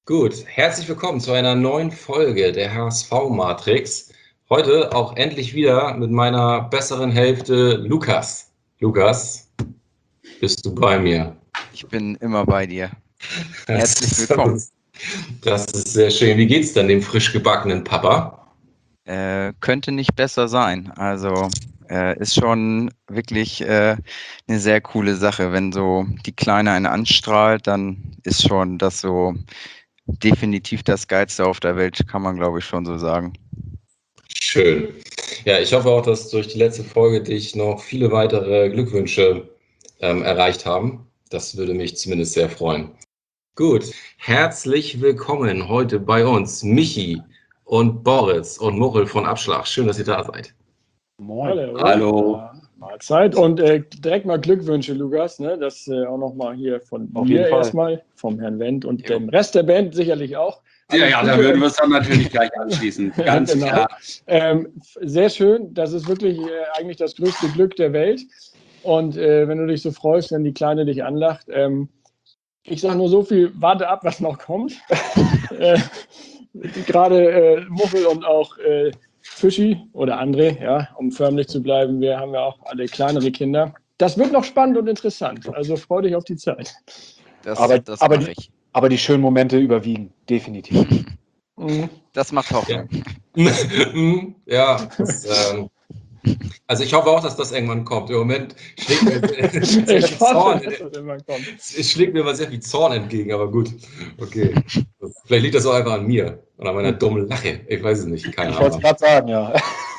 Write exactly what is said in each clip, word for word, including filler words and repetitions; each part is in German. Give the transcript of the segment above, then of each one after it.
Gut, herzlich willkommen zu einer neuen Folge der H S V-Matrix. Heute auch endlich wieder mit meiner besseren Hälfte Lukas. Lukas, bist du bei mir? Ich bin immer bei dir. Herzlich Das willkommen. ist, das ist sehr schön. Wie geht's denn dem frisch gebackenen Papa? Äh, könnte nicht besser sein. Also äh, ist schon wirklich äh, eine sehr coole Sache. Wenn so die Kleine einen anstrahlt, dann ist schon das so definitiv das Geilste auf der Welt, kann man glaube ich schon so sagen. Schön. Ja, ich hoffe auch, dass durch die letzte Folge dich noch viele weitere Glückwünsche ähm, erreicht haben. Das würde mich zumindest sehr freuen. Gut, herzlich willkommen heute bei uns, Michi und Boris und Muchel von Abschlag. Schön, dass ihr da seid. Moin. Hallo. Hallo. Ja, Mahlzeit und äh, direkt mal Glückwünsche, Lukas. Ne? Das äh, auch nochmal hier von Auf mir jeden Fall. erstmal, vom Herrn Wendt und Jo. dem Rest der Band sicherlich auch. Ja, ja, da Gute würden und- wir es dann natürlich gleich anschließen. Ganz genau. klar. Ähm, sehr schön. Das ist wirklich äh, eigentlich das größte Glück der Welt. Und äh, wenn du dich so freust, wenn die Kleine dich anlacht, ähm, ich sage nur so viel, warte ab, was noch kommt. äh, Gerade äh, Muffel und auch äh, Fischi oder André, ja, um förmlich zu bleiben, wir haben ja auch alle kleinere Kinder. Das wird noch spannend und interessant. Also freu dich auf die Zeit. Das, Aber- das aber mache ich. Aber die schönen Momente überwiegen, definitiv. Mhm. Das macht Hoffnung. Ja, das, ähm, also ich hoffe auch, dass das irgendwann kommt. Im Moment schlägt mir, sehr viel Ich hoffe, Zorn, dass das immer kommt. es schlägt mir immer sehr viel Zorn entgegen, aber gut. Okay. Vielleicht liegt das auch einfach an mir und an meiner dummen Lache. Ich weiß es nicht. Keine Ich wollte Ahnung. es gerade sagen, ja.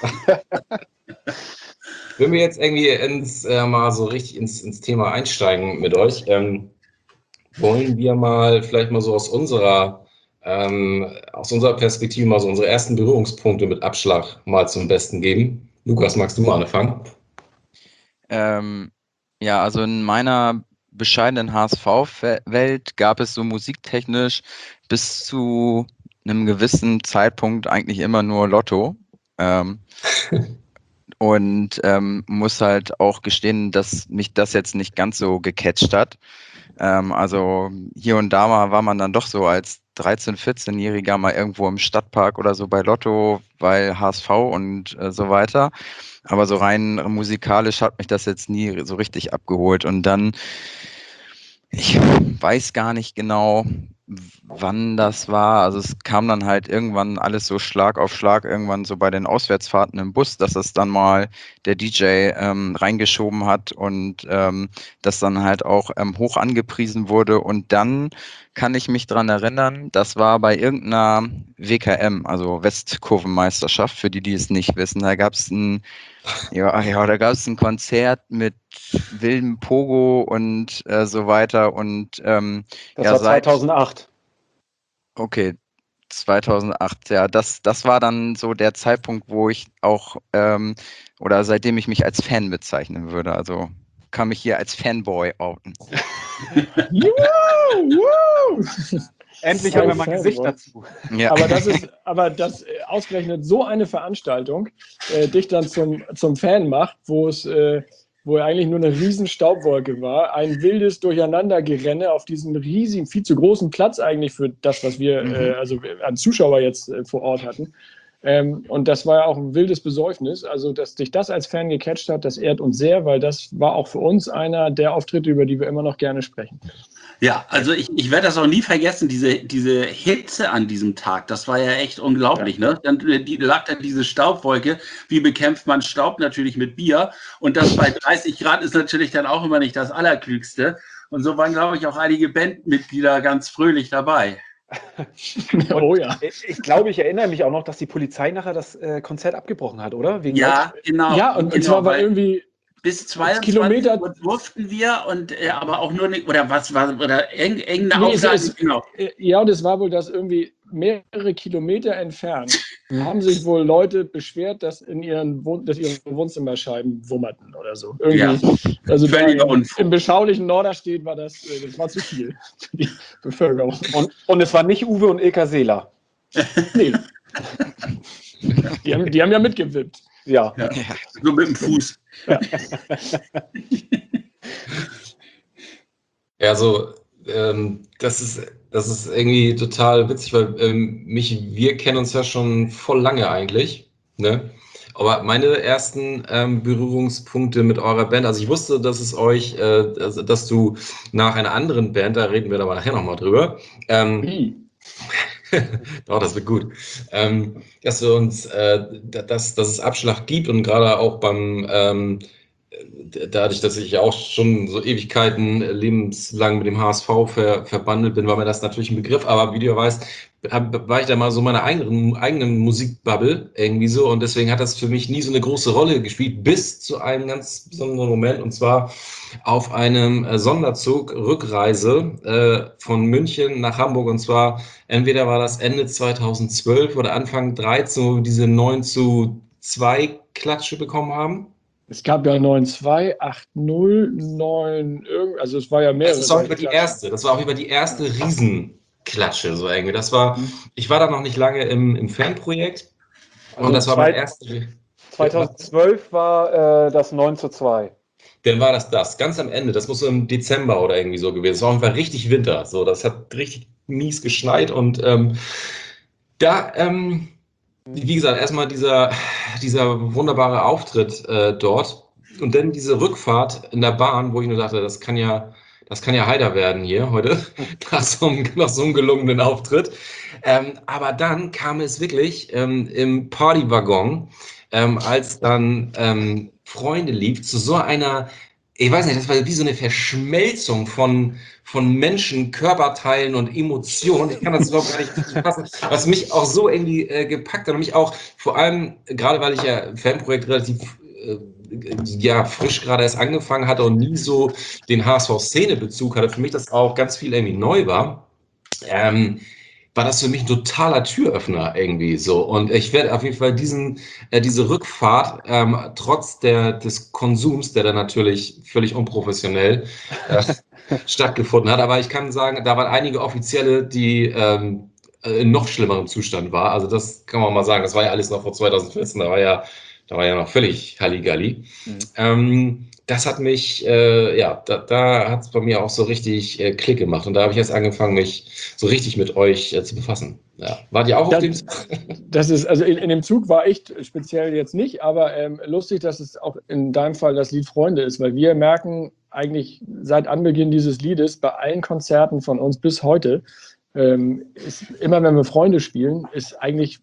Wenn wir jetzt irgendwie ins, äh, mal so richtig ins, ins Thema einsteigen mit euch, ähm, wollen wir mal vielleicht mal so aus unserer, ähm, aus unserer Perspektive mal so unsere ersten Berührungspunkte mit Abschlag mal zum Besten geben. Lukas, magst du mal anfangen? Ähm, ja, also in meiner bescheidenen H S V-Welt gab es so musiktechnisch bis zu einem gewissen Zeitpunkt eigentlich immer nur Lotto. Ähm, und ähm, muss halt auch gestehen, dass mich das jetzt nicht ganz so gecatcht hat. Ähm, also hier und da mal war man dann doch so als dreizehn-, vierzehnjähriger mal irgendwo im Stadtpark oder so bei Lotto, bei H S V und äh, so weiter. Aber so rein musikalisch hat mich das jetzt nie so richtig abgeholt. Und dann, ich weiß gar nicht genau, wann das war. Also es kam dann halt irgendwann alles so Schlag auf Schlag, irgendwann so bei den Auswärtsfahrten im Bus, dass es dann mal der D J ähm, reingeschoben hat und ähm, das dann halt auch ähm, hoch angepriesen wurde. Und dann kann ich mich dran erinnern, das war bei irgendeiner W K M, also Westkurvenmeisterschaft, für die, die es nicht wissen. Da gab es ein, ja, ja, da gab es ein Konzert mit wildem Pogo und äh, so weiter. Und ähm, Das ja, war seit- zweitausendacht. okay, zweitausendacht, ja, das, das war dann so der Zeitpunkt, wo ich auch, ähm, oder seitdem ich mich als Fan bezeichnen würde. Also kann mich hier als Fanboy outen. Juhu, wuhu. Endlich Ein haben wir mal ein Fanboy. Gesicht dazu. Ja. Aber das ist, aber das äh, ausgerechnet so eine Veranstaltung äh, dich dann zum, zum Fan macht, wo es, äh, wo eigentlich nur eine riesen Staubwolke war, ein wildes Durcheinandergerenne auf diesem riesigen, viel zu großen Platz eigentlich für das, was wir Mhm. äh, also an Zuschauer jetzt äh, vor Ort hatten. Ähm, und das war ja auch ein wildes Besäufnis. Also, dass dich das als Fan gecatcht hat, das ehrt uns sehr, weil das war auch für uns einer der Auftritte, über die wir immer noch gerne sprechen. Ja, also ich, ich werde das auch nie vergessen, diese, diese Hitze an diesem Tag, das war ja echt unglaublich, ne? Dann die, lag da diese Staubwolke, wie bekämpft man Staub? Natürlich mit Bier, und das bei dreißig Grad ist natürlich dann auch immer nicht das Allerklügste, und so waren, glaube ich, auch einige Bandmitglieder ganz fröhlich dabei. Oh ja. Ich, ich glaube, ich erinnere mich auch noch, dass die Polizei nachher das äh, Konzert abgebrochen hat, oder? Wegen Ja, genau. Ja, und, und genau, zwar war weil irgendwie bis zweiundzwanzig Kilometer- Uhr durften wir, und äh, aber auch nur nicht, oder was war, oder eng, eng eine Nee, es Auflage, ist- genau. Äh, Ja, und es war wohl, dass irgendwie mehrere Kilometer entfernt haben sich wohl Leute beschwert, dass in ihren, Wohn dass ihre Wohnzimmerscheiben wummerten oder so. Irgendwie. Also da Völliger im, Unfug. im beschaulichen Norderstedt war das, äh, das war zu viel für die Bevölkerung. Und, und es war nicht Uwe und Ilka Seeler. Nee. Die haben, die haben ja mitgewippt. Ja. Ja. So mit dem Fuß. Ja, also ähm, das ist Das ist irgendwie total witzig, weil ähm, mich, wir kennen uns ja schon voll lange eigentlich, ne? Aber meine ersten ähm, Berührungspunkte mit eurer Band, also ich wusste, dass es euch, äh, also, dass du nach einer anderen Band, da reden wir aber nachher nochmal drüber, ähm, Wie? oh, das wird gut, ähm, dass wir uns, äh, dass, dass es Abschlag gibt und gerade auch beim, ähm, dadurch, dass ich auch schon so Ewigkeiten lebenslang mit dem H S V ver, verbandelt bin, war mir das natürlich ein Begriff, aber wie du ja weißt, hab, war ich da mal so meine eigenen, eigenen Musikbubble irgendwie so und deswegen hat das für mich nie so eine große Rolle gespielt, bis zu einem ganz besonderen Moment und zwar auf einem äh, Sonderzug Rückreise äh, von München nach Hamburg und zwar entweder war das Ende zweitausendzwölf oder Anfang dreizehn, wo wir diese neun zu zwei Klatsche bekommen haben. Es gab ja neun zwei, acht null, neun, irgend, also es war ja mehrere. Das war auch über die erste, das war auch über die erste Riesenklatsche so irgendwie. Das war, ich war da noch nicht lange im, im Fanprojekt Also und das war zwei- mein erste. zweitausendzwölf war äh, das neun zu zwei. Dann war das das, ganz am Ende, das muss so im Dezember oder irgendwie so gewesen. Es war einfach richtig Winter, so, das hat richtig mies geschneit und ähm, da, ähm, wie gesagt, erstmal dieser, dieser wunderbare Auftritt äh, dort und dann diese Rückfahrt in der Bahn, wo ich nur dachte, das kann ja, das kann ja heiter werden hier heute, nach so einem, nach so einem gelungenen Auftritt. Ähm, aber dann kam es wirklich ähm, im Partywaggon, ähm, als dann ähm, Freunde lief, zu so einer, ich weiß nicht, das war wie so eine Verschmelzung von, von Menschen, Körperteilen und Emotionen. Ich kann das überhaupt gar nicht fassen, was mich auch so irgendwie äh, gepackt hat und mich auch vor allem, gerade weil ich ja im Fanprojekt relativ äh, ja, frisch gerade erst angefangen hatte und nie so den H S V-Szene-Bezug hatte, für mich das auch ganz viel irgendwie neu war, ähm, war das für mich ein totaler Türöffner irgendwie so. Und ich werde auf jeden Fall diesen, äh, diese Rückfahrt, ähm, trotz der, des Konsums, der dann natürlich völlig unprofessionell äh, stattgefunden hat, aber ich kann sagen, da waren einige Offizielle, die ähm, in noch schlimmerem Zustand war. Also das kann man mal sagen. Das war ja alles noch vor zweitausendvierzehn, da war ja, da war ja noch völlig Halligalli. Mhm. Ähm, das hat mich, äh, ja, da, da hat es bei mir auch so richtig äh, Klick gemacht. Und da habe ich jetzt angefangen, mich so richtig mit euch äh, zu befassen. Ja. Wart ihr auch das, auf dem Zug? Das ist, also in, in dem Zug war ich speziell jetzt nicht, aber ähm, lustig, dass es auch in deinem Fall das Lied Freunde ist, weil wir merken eigentlich seit Anbeginn dieses Liedes bei allen Konzerten von uns bis heute, ähm, ist, immer wenn wir Freunde spielen, ist eigentlich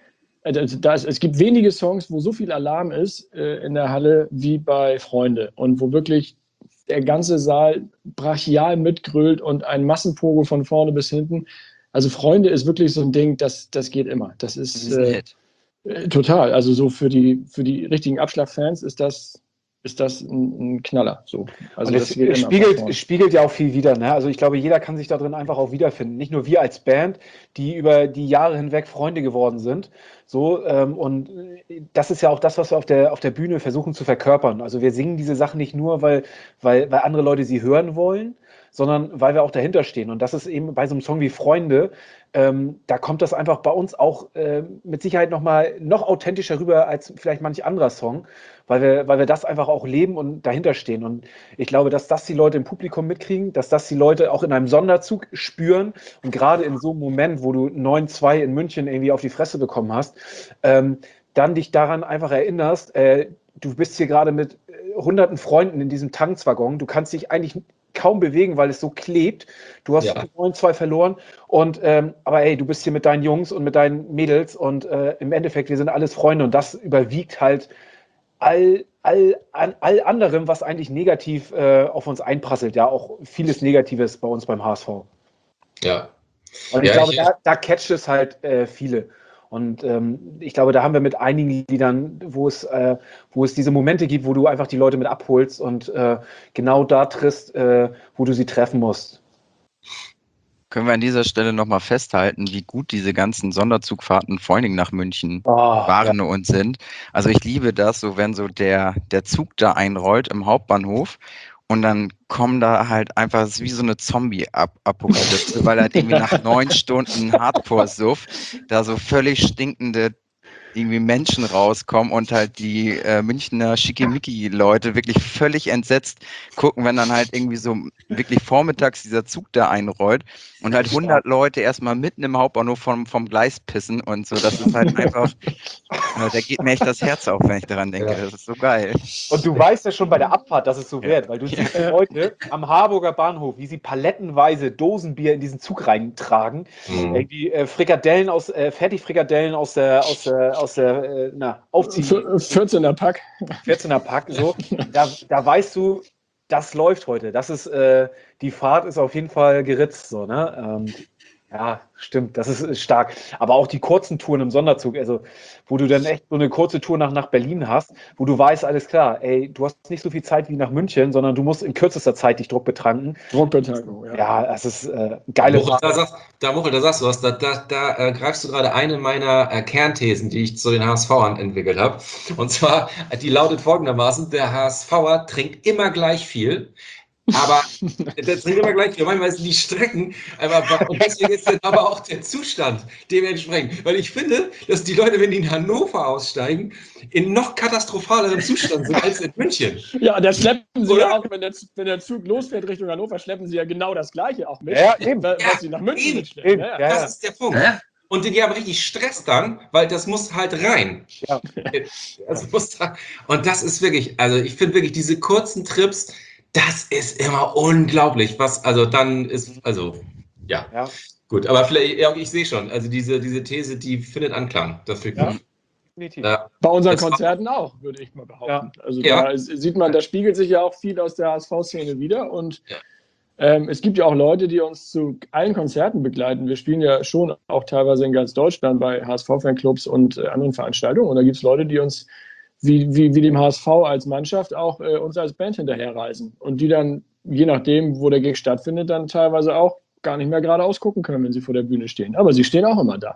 Also da ist, es gibt wenige Songs, wo so viel Alarm ist äh, in der Halle wie bei Freunde und wo wirklich der ganze Saal brachial mitgrölt und ein Massenpogo von vorne bis hinten. Also Freunde ist wirklich so ein Ding, das, das geht immer. Das ist äh, äh, total. Also so für die, für die richtigen Abschlagfans ist das, ist das ein, ein Knaller. So. Also und das es, geht es immer spiegelt, es spiegelt ja auch viel wider. Ne? Also ich glaube, jeder kann sich da drin einfach auch wiederfinden. Nicht nur wir als Band, die über die Jahre hinweg Freunde geworden sind. So, ähm, und das ist ja auch das, was wir auf der, auf der Bühne versuchen zu verkörpern. Also wir singen diese Sachen nicht nur, weil, weil, weil andere Leute sie hören wollen, sondern weil wir auch dahinter stehen. Und das ist eben bei so einem Song wie Freunde, ähm, da kommt das einfach bei uns auch äh, mit Sicherheit noch mal noch authentischer rüber als vielleicht manch anderer Song, weil wir, weil wir das einfach auch leben und dahinter stehen. Und ich glaube, dass das die Leute im Publikum mitkriegen, dass das die Leute auch in einem Sonderzug spüren. Und gerade in so einem Moment, wo du neun zwei in München irgendwie auf die Fresse bekommen hast, ähm, dann dich daran einfach erinnerst, äh, du bist hier gerade mit äh, hunderten Freunden in diesem Tankswaggon, du kannst dich eigentlich kaum bewegen, weil es so klebt. Du hast ja. neun zwei verloren. Und ähm, aber ey, du bist hier mit deinen Jungs und mit deinen Mädels und äh, im Endeffekt, wir sind alles Freunde und das überwiegt halt all, all, an, all anderem, was eigentlich negativ äh, auf uns einprasselt. Ja, auch vieles Negatives bei uns beim H S V. Ja. Und ich ja, glaube, ich, da, da catcht es halt äh, viele. Und ähm, ich glaube, da haben wir mit einigen Liedern, wo es, äh, wo es diese Momente gibt, wo du einfach die Leute mit abholst und äh, genau da triffst, äh, wo du sie treffen musst. Können wir an dieser Stelle nochmal festhalten, wie gut diese ganzen Sonderzugfahrten vor allen Dingen nach München oh, waren ja. und sind. Also ich liebe das, so wenn so der, der Zug da einrollt im Hauptbahnhof und dann kommen da halt einfach, es ist wie so eine Zombie-Apokalypse, weil halt irgendwie nach neun Stunden Hardcore-Suff da so völlig stinkende irgendwie Menschen rauskommen und halt die äh, Münchner Schickimicki-Leute wirklich völlig entsetzt gucken, wenn dann halt irgendwie so wirklich vormittags dieser Zug da einrollt und halt hundert Leute erstmal mitten im Hauptbahnhof vom, vom Gleis pissen und so. Das ist halt einfach, äh, da geht mir echt das Herz auf, wenn ich daran denke. Ja. Das ist so geil. Und du weißt ja schon bei der Abfahrt, dass es so Ja. wird, weil du siehst die Leute am Harburger Bahnhof, wie sie palettenweise Dosenbier in diesen Zug reintragen. Mhm. Irgendwie äh, Frikadellen aus, äh, Fertigfrikadellen aus der, aus der, aus der, äh, na, Aufzieh, vierzehner Pack. vierzehner Pack, so. Da, da weißt du, das läuft heute. Das ist, äh, die Fahrt ist auf jeden Fall geritzt, so, ne? Ähm, ja, stimmt, das ist, ist stark. Aber auch die kurzen Touren im Sonderzug, also wo du dann echt so eine kurze Tour nach, nach Berlin hast, wo du weißt, alles klar, ey, du hast nicht so viel Zeit wie nach München, sondern du musst in kürzester Zeit dich Druck betranken. Druckbetankung, ja. Ja, das ist äh, geile Muchel, da, Fahrt. sagst, da, Muchel, da sagst du was, da, da, da äh, greifst du gerade eine meiner äh, Kernthesen, die ich zu den HSVern entwickelt habe. Und zwar, die lautet folgendermaßen, der HSVer trinkt immer gleich viel. Aber der trinkt immer gleich viel. Manchmal sind die Strecken, aber, und deswegen ist dann aber auch der Zustand dementsprechend. Weil ich finde, dass die Leute, wenn die in Hannover aussteigen, in noch katastrophaleren Zustand sind als in München. Ja, da schleppen sie Oder? ja auch, wenn der, wenn der Zug losfährt Richtung Hannover, schleppen sie ja genau das Gleiche auch mit, Ja, eben. was Ja, sie nach München eben, mitschleppen. eben. Ja, ja. Ja, Das ja. ist der Punkt. Hä? Und die haben richtig Stress dann, weil das muss halt rein. Ja. Das muss da, und das ist wirklich, also ich finde wirklich diese kurzen Trips, das ist immer unglaublich, was, also dann ist, also, ja, Ja. gut, aber vielleicht, ja, ich sehe schon, also diese, diese These, die findet Anklang, das finde ich Ja. gut. Definitiv. Ja, Bei unseren Das war- Konzerten auch, würde ich mal behaupten. Also Ja. da sieht man, da spiegelt sich ja auch viel aus der H S V-Szene wieder und Ja. ähm, es gibt ja auch Leute, die uns zu allen Konzerten begleiten. Wir spielen ja schon auch teilweise in ganz Deutschland bei H S V-Fanclubs und äh, anderen Veranstaltungen und da gibt es Leute, die uns wie, wie, wie dem H S V als Mannschaft auch äh, uns als Band hinterherreisen und die dann, je nachdem, wo der Gig stattfindet, dann teilweise auch gar nicht mehr geradeaus gucken können, wenn sie vor der Bühne stehen. Aber sie stehen auch immer da.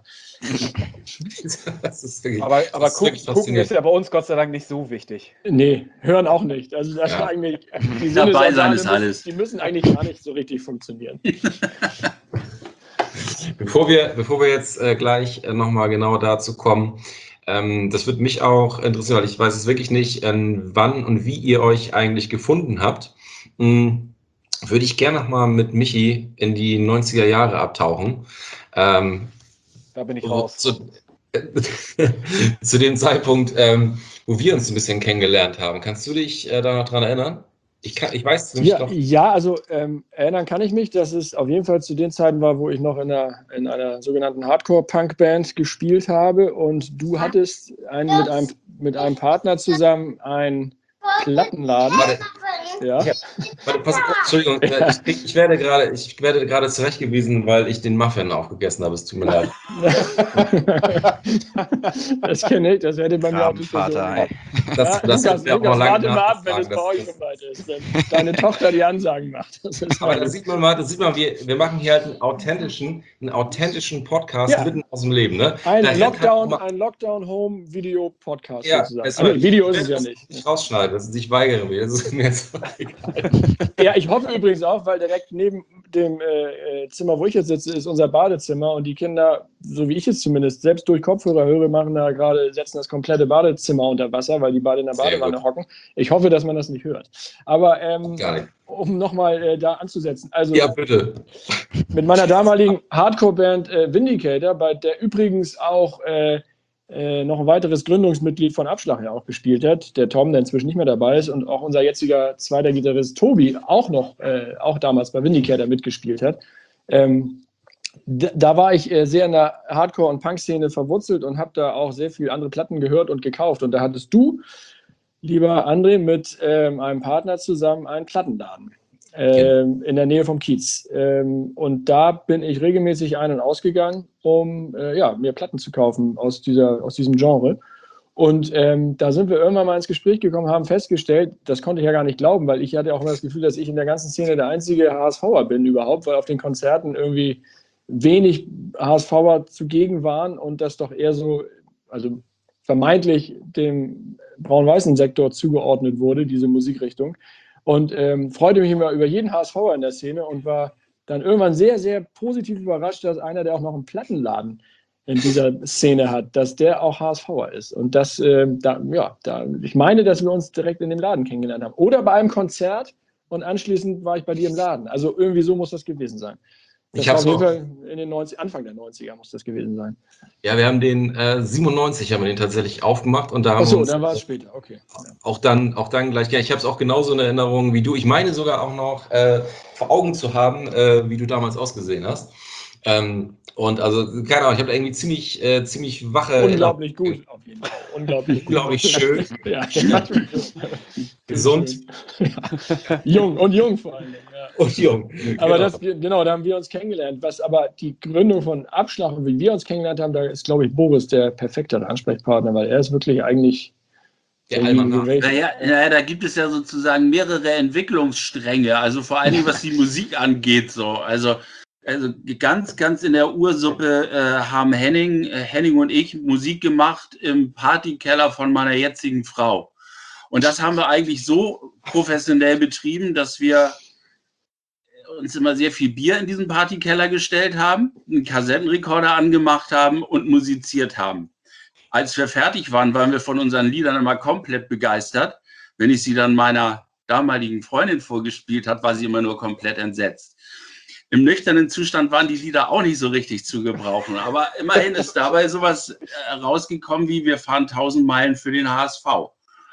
das ist wirklich, Aber, aber das ist gucken, wirklich gucken faszinierend. ist ja bei uns Gott sei Dank nicht so wichtig. Nee, hören auch nicht. Also das Ja. ist eigentlich, die Dabei sein Sinnesorgane ist müssen, alles. die müssen eigentlich gar nicht so richtig funktionieren. Bevor wir, bevor wir jetzt äh, gleich äh, nochmal genau dazu kommen, ähm, das würde mich auch interessieren, weil ich weiß es wirklich nicht, ähm, wann und wie ihr euch eigentlich gefunden habt. Hm, würde ich gerne nochmal mit Michi in die neunziger Jahre abtauchen. Ähm, Da bin ich so, raus. zu, zu dem Zeitpunkt, ähm, wo wir uns ein bisschen kennengelernt haben. Kannst du dich äh, da noch dran erinnern? Ich, kann, ich weiß nämlich Ja, noch. ja, also ähm, erinnern kann ich mich, dass es auf jeden Fall zu den Zeiten war, wo ich noch in einer, in einer sogenannten Hardcore-Punk-Band gespielt habe und du hattest einen, mit, einem, mit einem Partner zusammen einen Plattenladen. Warte, Ja. Ja. Warte, pass, Entschuldigung, äh, ich, ich werde gerade, ich werde gerade zurechtgewiesen, weil ich den Muffin aufgegessen habe. Es tut mir leid. Das kenne ich, das hätte bei mir auch Rabenvater, ey. Das, Ja, das Lukas, wird mir auch Lukas noch lange warte mal ab, wenn es nachgetragen, bei das- euch schon weit ist, wenn deine Tochter die Ansagen macht. Das ist Aber halt- da sieht man mal, da sieht man, wir, wir machen hier halt einen authentischen, einen authentischen Podcast Ja. mitten aus dem Leben. Ne? ein Da hätte halt Lockdown, auch mal- ein Lockdown-Home-Video-Podcast Ja, sozusagen. es Also, war- Video ich ist es ja werde nicht. das nicht rausschneiden, dass ich weigere mich. Das ist mir jetzt egal. Ja, ich hoffe übrigens auch, weil direkt neben dem äh, Zimmer, wo ich jetzt sitze, ist unser Badezimmer und die Kinder, so wie ich es zumindest, selbst durch Kopfhörer höre, machen da gerade, setzen das komplette Badezimmer unter Wasser, weil die beide in der Sehr Badewanne gut. hocken. Ich hoffe, dass man das nicht hört. Aber ähm, Gar nicht. um nochmal äh, da anzusetzen, also Ja, bitte. mit meiner damaligen Hardcore-Band äh, Vindicator, bei der übrigens auch äh, äh, noch ein weiteres Gründungsmitglied von Abschlag ja auch gespielt hat, der Tom, der inzwischen nicht mehr dabei ist, und auch unser jetziger zweiter Gitarrist Tobi auch noch, äh, auch damals bei Vindicator mitgespielt hat. Ähm, d- da war ich äh, sehr in der Hardcore- und Punk-Szene verwurzelt und habe da auch sehr viele andere Platten gehört und gekauft. Und da hattest du, lieber André, mit ähm, einem Partner zusammen einen Plattenladen ähm, in der Nähe vom Kiez. Ähm, und da bin ich regelmäßig ein- und ausgegangen, um äh, ja, mir Platten zu kaufen aus, dieser, aus diesem Genre. Und ähm, da sind wir irgendwann mal ins Gespräch gekommen, haben festgestellt, das konnte ich ja gar nicht glauben, weil ich hatte auch immer das Gefühl, dass ich in der ganzen Szene der einzige HSVer bin überhaupt, weil auf den Konzerten irgendwie wenig HSVer zugegen waren und das doch eher so, also vermeintlich dem braun-weißen Sektor zugeordnet wurde, diese Musikrichtung. Und ähm, freute mich immer über jeden HSVer in der Szene und war dann irgendwann sehr, sehr positiv überrascht, dass einer, der auch noch einen Plattenladen in dieser Szene hat, dass der auch HSVer ist. Und das, äh, da, ja, da, ich meine, dass wir uns direkt in dem Laden kennengelernt haben. Oder bei einem Konzert und anschließend war ich bei dir im Laden. Also irgendwie so muss das gewesen sein. Das Ich war hab's auf jeden auch. Fall in den neunzig, Anfang der neunziger muss das gewesen sein. Ja, wir haben den äh, siebenundneunzig haben wir den tatsächlich aufgemacht und da haben wir Achso, uns dann war es später, okay. auch dann, auch dann gleich, ja, ich habe es auch genauso in Erinnerung wie du. Ich meine sogar auch noch äh, vor Augen zu haben, äh, wie du damals ausgesehen hast. Ähm, und also, keine Ahnung, ich habe da irgendwie ziemlich, äh, ziemlich wache Unglaublich gut, auf jeden Fall. Unglaublich gut. Unglaublich schön. Ja, ja. Gesund. Ja. Jung und jung vor allem. Ja. Und jung. Aber Genau. das, genau, da haben wir uns kennengelernt. Was aber die Gründung von Abschlag und wie wir uns kennengelernt haben, da ist, glaube ich, Boris der perfektere Ansprechpartner, weil er ist wirklich eigentlich Der Almanach. Naja, naja, da gibt es ja sozusagen mehrere Entwicklungsstränge, also vor allem was die Musik angeht. So. Also, also ganz, ganz in der Ursuppe äh, haben Henning, äh, Henning und ich Musik gemacht im Partykeller von meiner jetzigen Frau. Und das haben wir eigentlich so professionell betrieben, dass wir uns immer sehr viel Bier in diesen Partykeller gestellt haben, einen Kassettenrekorder angemacht haben und musiziert haben. Als wir fertig waren, waren wir von unseren Liedern immer komplett begeistert. Wenn ich sie dann meiner damaligen Freundin vorgespielt habe, war sie immer nur komplett entsetzt. Im nüchternen Zustand waren die Lieder auch nicht so richtig zu gebrauchen. Aber immerhin ist dabei sowas rausgekommen wie wir fahren tausend Meilen für den H S V.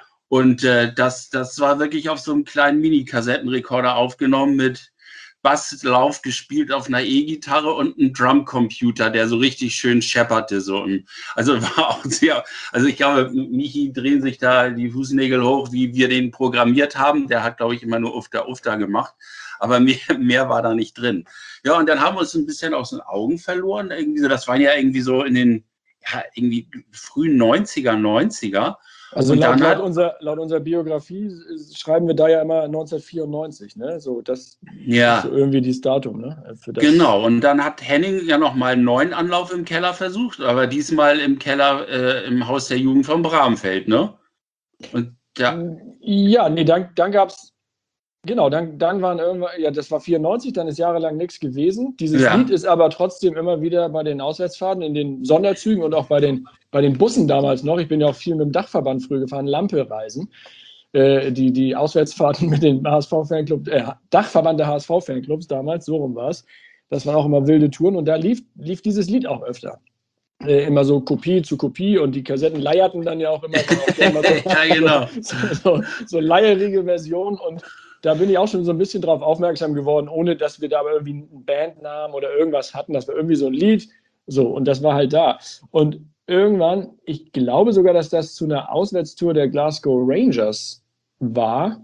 Und äh, das, das war wirklich auf so einem kleinen Mini-Kassettenrekorder aufgenommen mit Basslauf gespielt auf einer E-Gitarre und einem Drumcomputer, der so richtig schön schepperte. So. Also war auch sehr, also ich glaube, Michi drehen sich da die Fußnägel hoch, wie wir den programmiert haben. Der hat, glaube ich, immer nur Ufta Ufta gemacht. Aber mehr, mehr war da nicht drin. Ja, und dann haben wir uns ein bisschen aus den Augen verloren. Irgendwie so, das waren ja irgendwie so in den ja, irgendwie frühen neunziger, neunziger. Also und laut, dann laut, hat, unser, laut unserer Biografie schreiben wir da ja immer neunzehnhundertvierundneunzig, ne? So, das ja. ist so irgendwie dieses Datum, ne? Für das. Genau, und dann hat Henning ja nochmal einen neuen Anlauf im Keller versucht, aber diesmal im Keller äh, im Haus der Jugend von Bramfeld, ne? Und ja. Ja, nee, dann, dann gab es, genau, dann, dann waren irgendwann, ja, das war vierundneunzig, dann ist jahrelang nichts gewesen. Dieses Ja. Lied ist aber trotzdem immer wieder bei den Auswärtsfahrten, in den Sonderzügen und auch bei den, bei den Bussen damals noch. Ich bin ja auch viel mit dem Dachverband früh gefahren, Lampe-Reisen. Äh, die, die Auswärtsfahrten mit den H S V-Fanclubs, äh, Dachverband der H S V-Fanclubs damals, so rum war es. Das waren auch immer wilde Touren und da lief, lief dieses Lied auch öfter. Äh, immer so Kopie zu Kopie und die Kassetten leierten dann ja auch immer. immer so, ja, genau. So, so, so leierige Version und da bin ich auch schon so ein bisschen drauf aufmerksam geworden, ohne dass wir da irgendwie einen Bandnamen oder irgendwas hatten. Das war irgendwie so ein Lied. So, und das war halt da. Und irgendwann, ich glaube sogar, dass das zu einer Auswärtstour der Glasgow Rangers war,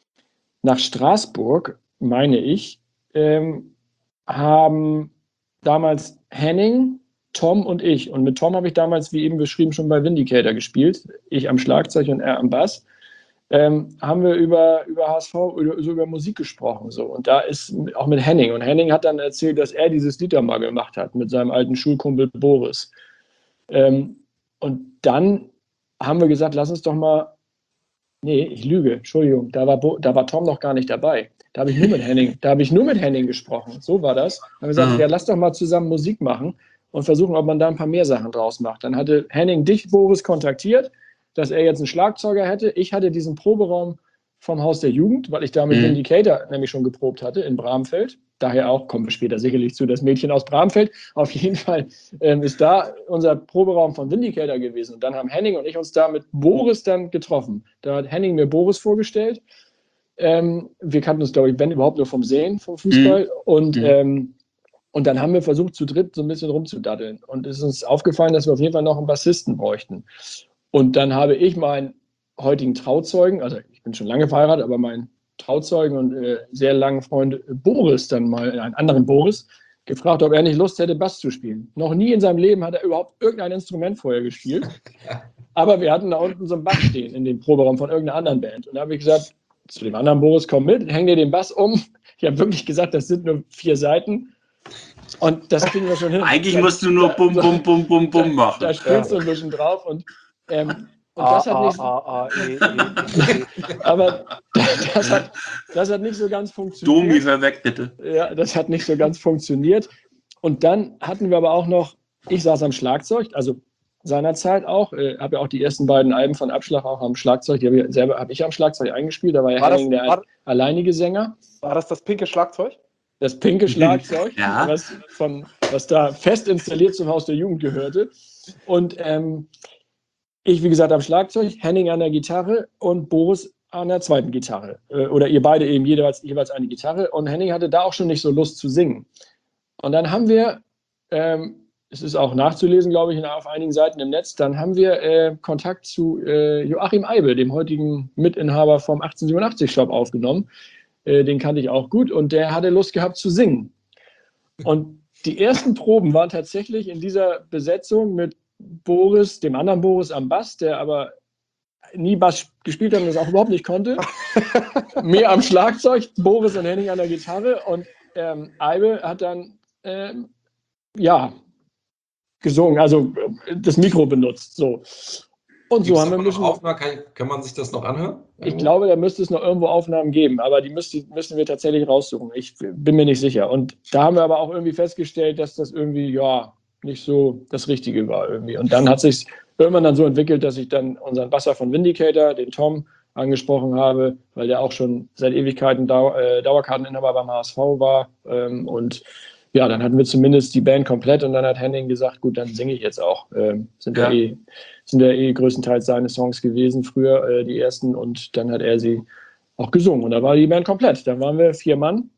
nach Straßburg, meine ich, ähm, haben damals Henning, Tom und ich, und mit Tom habe ich damals, wie eben beschrieben, schon bei Vindicator gespielt, ich am Schlagzeug und er am Bass, ähm, haben wir über, über H S V, über, so über Musik gesprochen. So. Und da ist auch mit Henning. Und Henning hat dann erzählt, dass er dieses Lied da mal gemacht hat mit seinem alten Schulkumpel Boris. Ähm, und dann haben wir gesagt, lass uns doch mal, nee, ich lüge, Entschuldigung, da war, Bo, da war Tom noch gar nicht dabei. Da habe ich nur mit Henning, da habe ich nur mit Henning gesprochen. So war das. Dann haben wir gesagt, mhm. ja, lass doch mal zusammen Musik machen und versuchen, ob man da ein paar mehr Sachen draus macht. Dann hatte Henning dich, Boris, kontaktiert, dass er jetzt einen Schlagzeuger hätte. Ich hatte diesen Proberaum vom Haus der Jugend, weil ich da mit mhm. Vindicator nämlich schon geprobt hatte in Bramfeld. Daher auch, kommen wir später sicherlich zu, das Mädchen aus Bramfeld. Auf jeden Fall ähm, ist da unser Proberaum von Vindicator gewesen. Und dann haben Henning und ich uns da mit Boris dann getroffen. Da hat Henning mir Boris vorgestellt. Ähm, wir kannten uns, glaube ich, wenn überhaupt nur vom Sehen, vom Fußball. Mhm. Und, mhm. ähm, und dann haben wir versucht, zu dritt so ein bisschen rumzudaddeln. Und es ist uns aufgefallen, dass wir auf jeden Fall noch einen Bassisten bräuchten. Und dann habe ich meinen heutigen Trauzeugen, also ich bin schon lange verheiratet, aber meinen Trauzeugen und äh, sehr langen Freund Boris, dann mal einen anderen Boris, gefragt, ob er nicht Lust hätte, Bass zu spielen. Noch nie in seinem Leben hat er überhaupt irgendein Instrument vorher gespielt. Aber wir hatten da unten so einen Bass stehen in dem Proberaum von irgendeiner anderen Band. Und da habe ich gesagt, zu dem anderen Boris, komm mit, häng dir den Bass um. Ich habe wirklich gesagt, das sind nur vier Seiten. Und das kriegen wir schon hin. Eigentlich da, musst du nur bum, bum, bum, bum, bum machen. Da, da spielst du ja. ein bisschen drauf und ähm, Und das hat nicht, ah, ah, ah, eh, eh, eh. aber das hat, das hat nicht so ganz funktioniert. Domi, wer weg, bitte. Ja, das hat nicht so ganz funktioniert. Und dann hatten wir aber auch noch ich saß am Schlagzeug, also seinerzeit auch, äh, habe ja auch die ersten beiden Alben von Abschlag auch am Schlagzeug, die habe ich selber habe ich am Schlagzeug eingespielt, da war ja War das- Henning der war- alleinige Sänger. War das das pinke Schlagzeug? Das pinke Schlagzeug, Ja. was, von, was da fest installiert zum Haus der Jugend gehörte. Und ähm, ich, wie gesagt, am Schlagzeug, Henning an der Gitarre und Boris an der zweiten Gitarre. Äh, oder ihr beide eben jeweils, jeweils eine Gitarre. Und Henning hatte da auch schon nicht so Lust zu singen. Und dann haben wir, ähm, es ist auch nachzulesen, glaube ich, auf einigen Seiten im Netz, dann haben wir äh, Kontakt zu äh, Joachim Eibel, dem heutigen Mitinhaber vom achtzehnhundertsiebenundachtzig-Shop, aufgenommen. Den kannte ich auch gut und der hatte Lust gehabt zu singen. Und die ersten Proben waren tatsächlich in dieser Besetzung mit Boris, dem anderen Boris am Bass, der aber nie Bass gespielt hat und das auch überhaupt nicht konnte. Mehr am Schlagzeug, Boris und Henning an der Gitarre und ähm, Eibel hat dann ähm, ja gesungen, also äh, das Mikro benutzt. So. Und so Gibt's haben wir da ein noch bisschen. Aufnahmen? Kann, kann man sich das noch anhören? Ich glaube, da müsste es noch irgendwo Aufnahmen geben, aber die müsste, müssen wir tatsächlich raussuchen. Ich bin mir nicht sicher. Und da haben wir aber auch irgendwie festgestellt, dass das irgendwie, ja, nicht so das Richtige war irgendwie. Und dann hat sich irgendwann dann so entwickelt, dass ich dann unseren Basser von Vindicator, den Tom, angesprochen habe, weil der auch schon seit Ewigkeiten Dau äh, Dauerkarteninhaber beim H S V war. Ähm, und ja, dann hatten wir zumindest die Band komplett und dann hat Henning gesagt, gut, dann singe ich jetzt auch. Ähm, sind ja, ja eh, sind ja eh größtenteils seine Songs gewesen, früher äh, die ersten, und dann hat er sie auch gesungen und da war die Band komplett. Dann waren wir vier Mann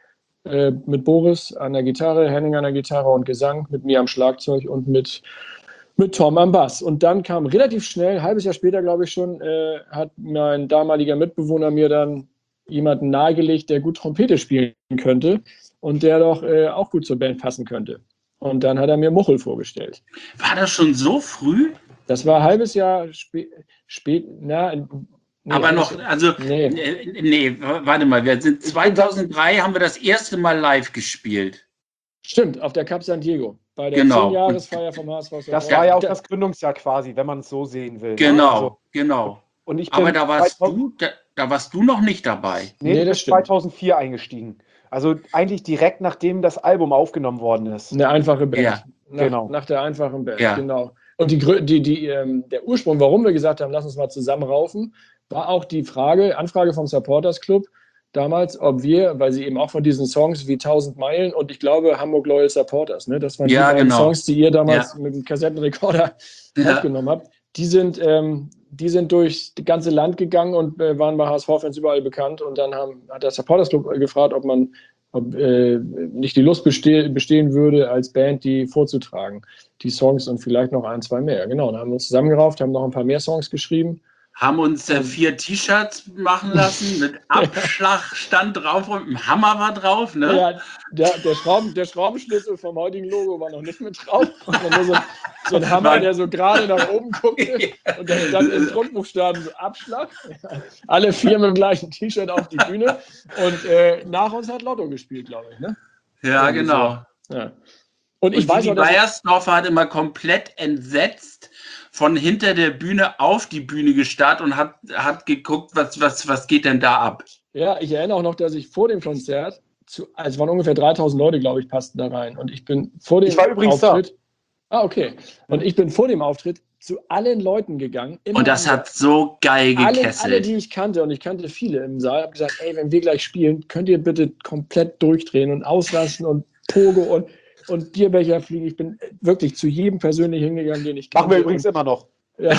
äh, mit Boris an der Gitarre, Henning an der Gitarre und Gesang, mit mir am Schlagzeug und mit, mit Tom am Bass. Und dann kam relativ schnell, ein halbes Jahr später, glaube ich schon, äh, hat mein damaliger Mitbewohner mir dann jemanden nahegelegt, der gut Trompete spielen könnte und der doch äh, auch gut zur Band passen könnte. Und dann hat er mir Muchel vorgestellt. War das schon so früh? Das war ein halbes Jahr spät, spät na, nee, aber noch, also, nee. nee, nee, warte mal, wir sind zweitausenddrei haben wir das erste Mal live gespielt. Stimmt, auf der Cup San Diego, bei der genau. zehn-Jahresfeier vom H S V. Das war ja auch das Gründungsjahr quasi, wenn man es so sehen will. Genau, also, genau. Und ich bin aber da warst, du, da, da warst du noch nicht dabei. Nee, nee, das ist zweitausendvier eingestiegen. Also eigentlich direkt nachdem das Album aufgenommen worden ist. Eine einfache Band. Ja. Nach, genau. nach der einfachen Band, ja. genau. Und die, die, die, ähm, der Ursprung, warum wir gesagt haben, lass uns mal zusammenraufen, war auch die Frage, Anfrage vom Supporters Club damals, ob wir, weil sie eben auch von diesen Songs wie tausend Meilen und ich glaube Hamburg Loyal Supporters, ne, das waren ja, die beiden genau. Songs, die ihr damals ja. mit dem Kassettenrekorder ja. aufgenommen habt, die sind, ähm, die sind durchs ganze Land gegangen und äh, waren bei H S V-Fans überall bekannt und dann haben, hat der Supporters Club gefragt, ob man ob äh, nicht die Lust beste bestehen würde, als Band die vorzutragen, die Songs und vielleicht noch ein, zwei mehr. Genau, dann haben wir uns zusammengerauft, haben noch ein paar mehr Songs geschrieben. Haben uns äh, vier T-Shirts machen lassen, mit Abschlag stand drauf und ein Hammer war drauf. Ne? Ja, der, der, Schrauben, der Schraubenschlüssel vom heutigen Logo war noch nicht mit drauf. Und nur so, so ein Hammer, der so gerade nach oben guckte und dann stand in Druckbuchstaben so Abschlag. Alle vier mit dem gleichen T-Shirt auf die Bühne und äh, nach uns hat Lotto gespielt, glaube ich. Ne? Ja, genau. So. Ja. Und ich und weiß die noch, dass Beiersdorfer hat immer komplett entsetzt von hinter der Bühne auf die Bühne gestarrt und hat, hat geguckt, was, was, was geht denn da ab? Ja, ich erinnere auch noch, dass ich vor dem Konzert, zu, also es waren ungefähr dreitausend Leute, glaube ich, passten da rein. Und ich bin vor dem ich war übrigens Auftritt. Da. Ah, okay. Und ich bin vor dem Auftritt zu allen Leuten gegangen. Und das hat so geil gekesselt. Alle, alle, die ich kannte, und ich kannte viele im Saal, habe gesagt, ey, wenn wir gleich spielen, könnt ihr bitte komplett durchdrehen und auslassen und Pogo und und Bierbecher fliegen. Ich bin wirklich zu jedem persönlich hingegangen, den ich kannte. Machen wir übrigens immer noch. Ja.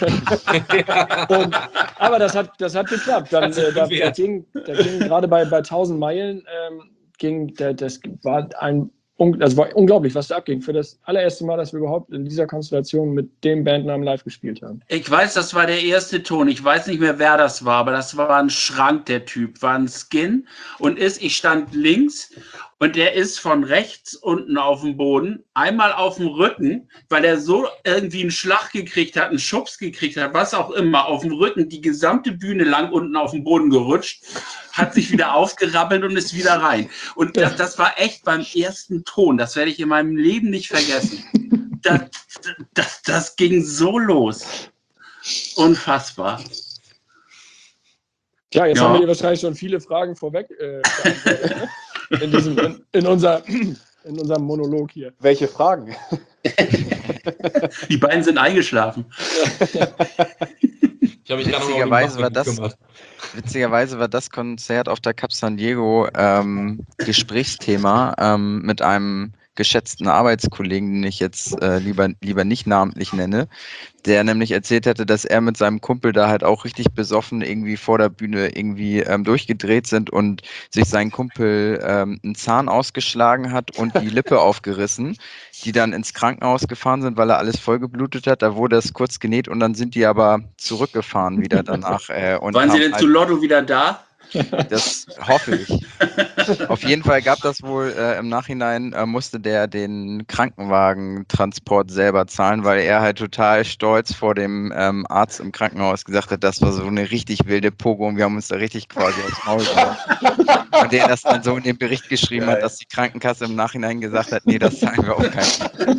und, aber das hat, das hat geklappt. Dann, äh, da, da ging, da ging gerade bei, bei tausend Meilen, ähm, ging, da, das war ein das war unglaublich, was da abging. Für das allererste Mal, dass wir überhaupt in dieser Konstellation mit dem Bandnamen live gespielt haben. Ich weiß, das war der erste Ton. Ich weiß nicht mehr, wer das war, aber das war ein Schrank, der Typ. War ein Skin und ist, ich stand links und der ist von rechts unten auf dem Boden, einmal auf dem Rücken, weil er so irgendwie einen Schlag gekriegt hat, einen Schubs gekriegt hat, was auch immer, auf dem Rücken, die gesamte Bühne lang unten auf dem Boden gerutscht, hat sich wieder aufgerappelt und ist wieder rein. Und das, das war echt beim ersten Ton, das werde ich in meinem Leben nicht vergessen. Das, das, das ging so los. Unfassbar. Ja, jetzt ja. haben wir dir wahrscheinlich schon viele Fragen vorweg äh, in, diesem, in, in unser in unserem Monolog hier. Welche Fragen? Die beiden sind eingeschlafen. Ich habe mich gerade noch um die Witzigerweise Maske war das- gekümmert. Witzigerweise war das Konzert auf der Cup San Diego ähm, Gesprächsthema ähm, mit einem geschätzten Arbeitskollegen, den ich jetzt äh, lieber, lieber nicht namentlich nenne, der nämlich erzählt hatte, dass er mit seinem Kumpel da halt auch richtig besoffen irgendwie vor der Bühne irgendwie ähm, durchgedreht sind und sich sein Kumpel ähm, einen Zahn ausgeschlagen hat und die Lippe aufgerissen, die dann ins Krankenhaus gefahren sind, weil er alles vollgeblutet hat. Da wurde es kurz genäht und dann sind die aber zurückgefahren wieder danach. Äh, und Waren Sie haben denn halt, zu Lotto wieder da? Das hoffe ich. Auf jeden Fall gab das wohl äh, im Nachhinein, äh, musste der den Krankenwagentransport selber zahlen, weil er halt total stolz vor dem ähm, Arzt im Krankenhaus gesagt hat, das war so eine richtig wilde Pogo und wir haben uns da richtig quasi aufs Maul gehauen. Und der das dann so in dem Bericht geschrieben Geil. hat, dass die Krankenkasse im Nachhinein gesagt hat, nee, das zahlen wir auf keinen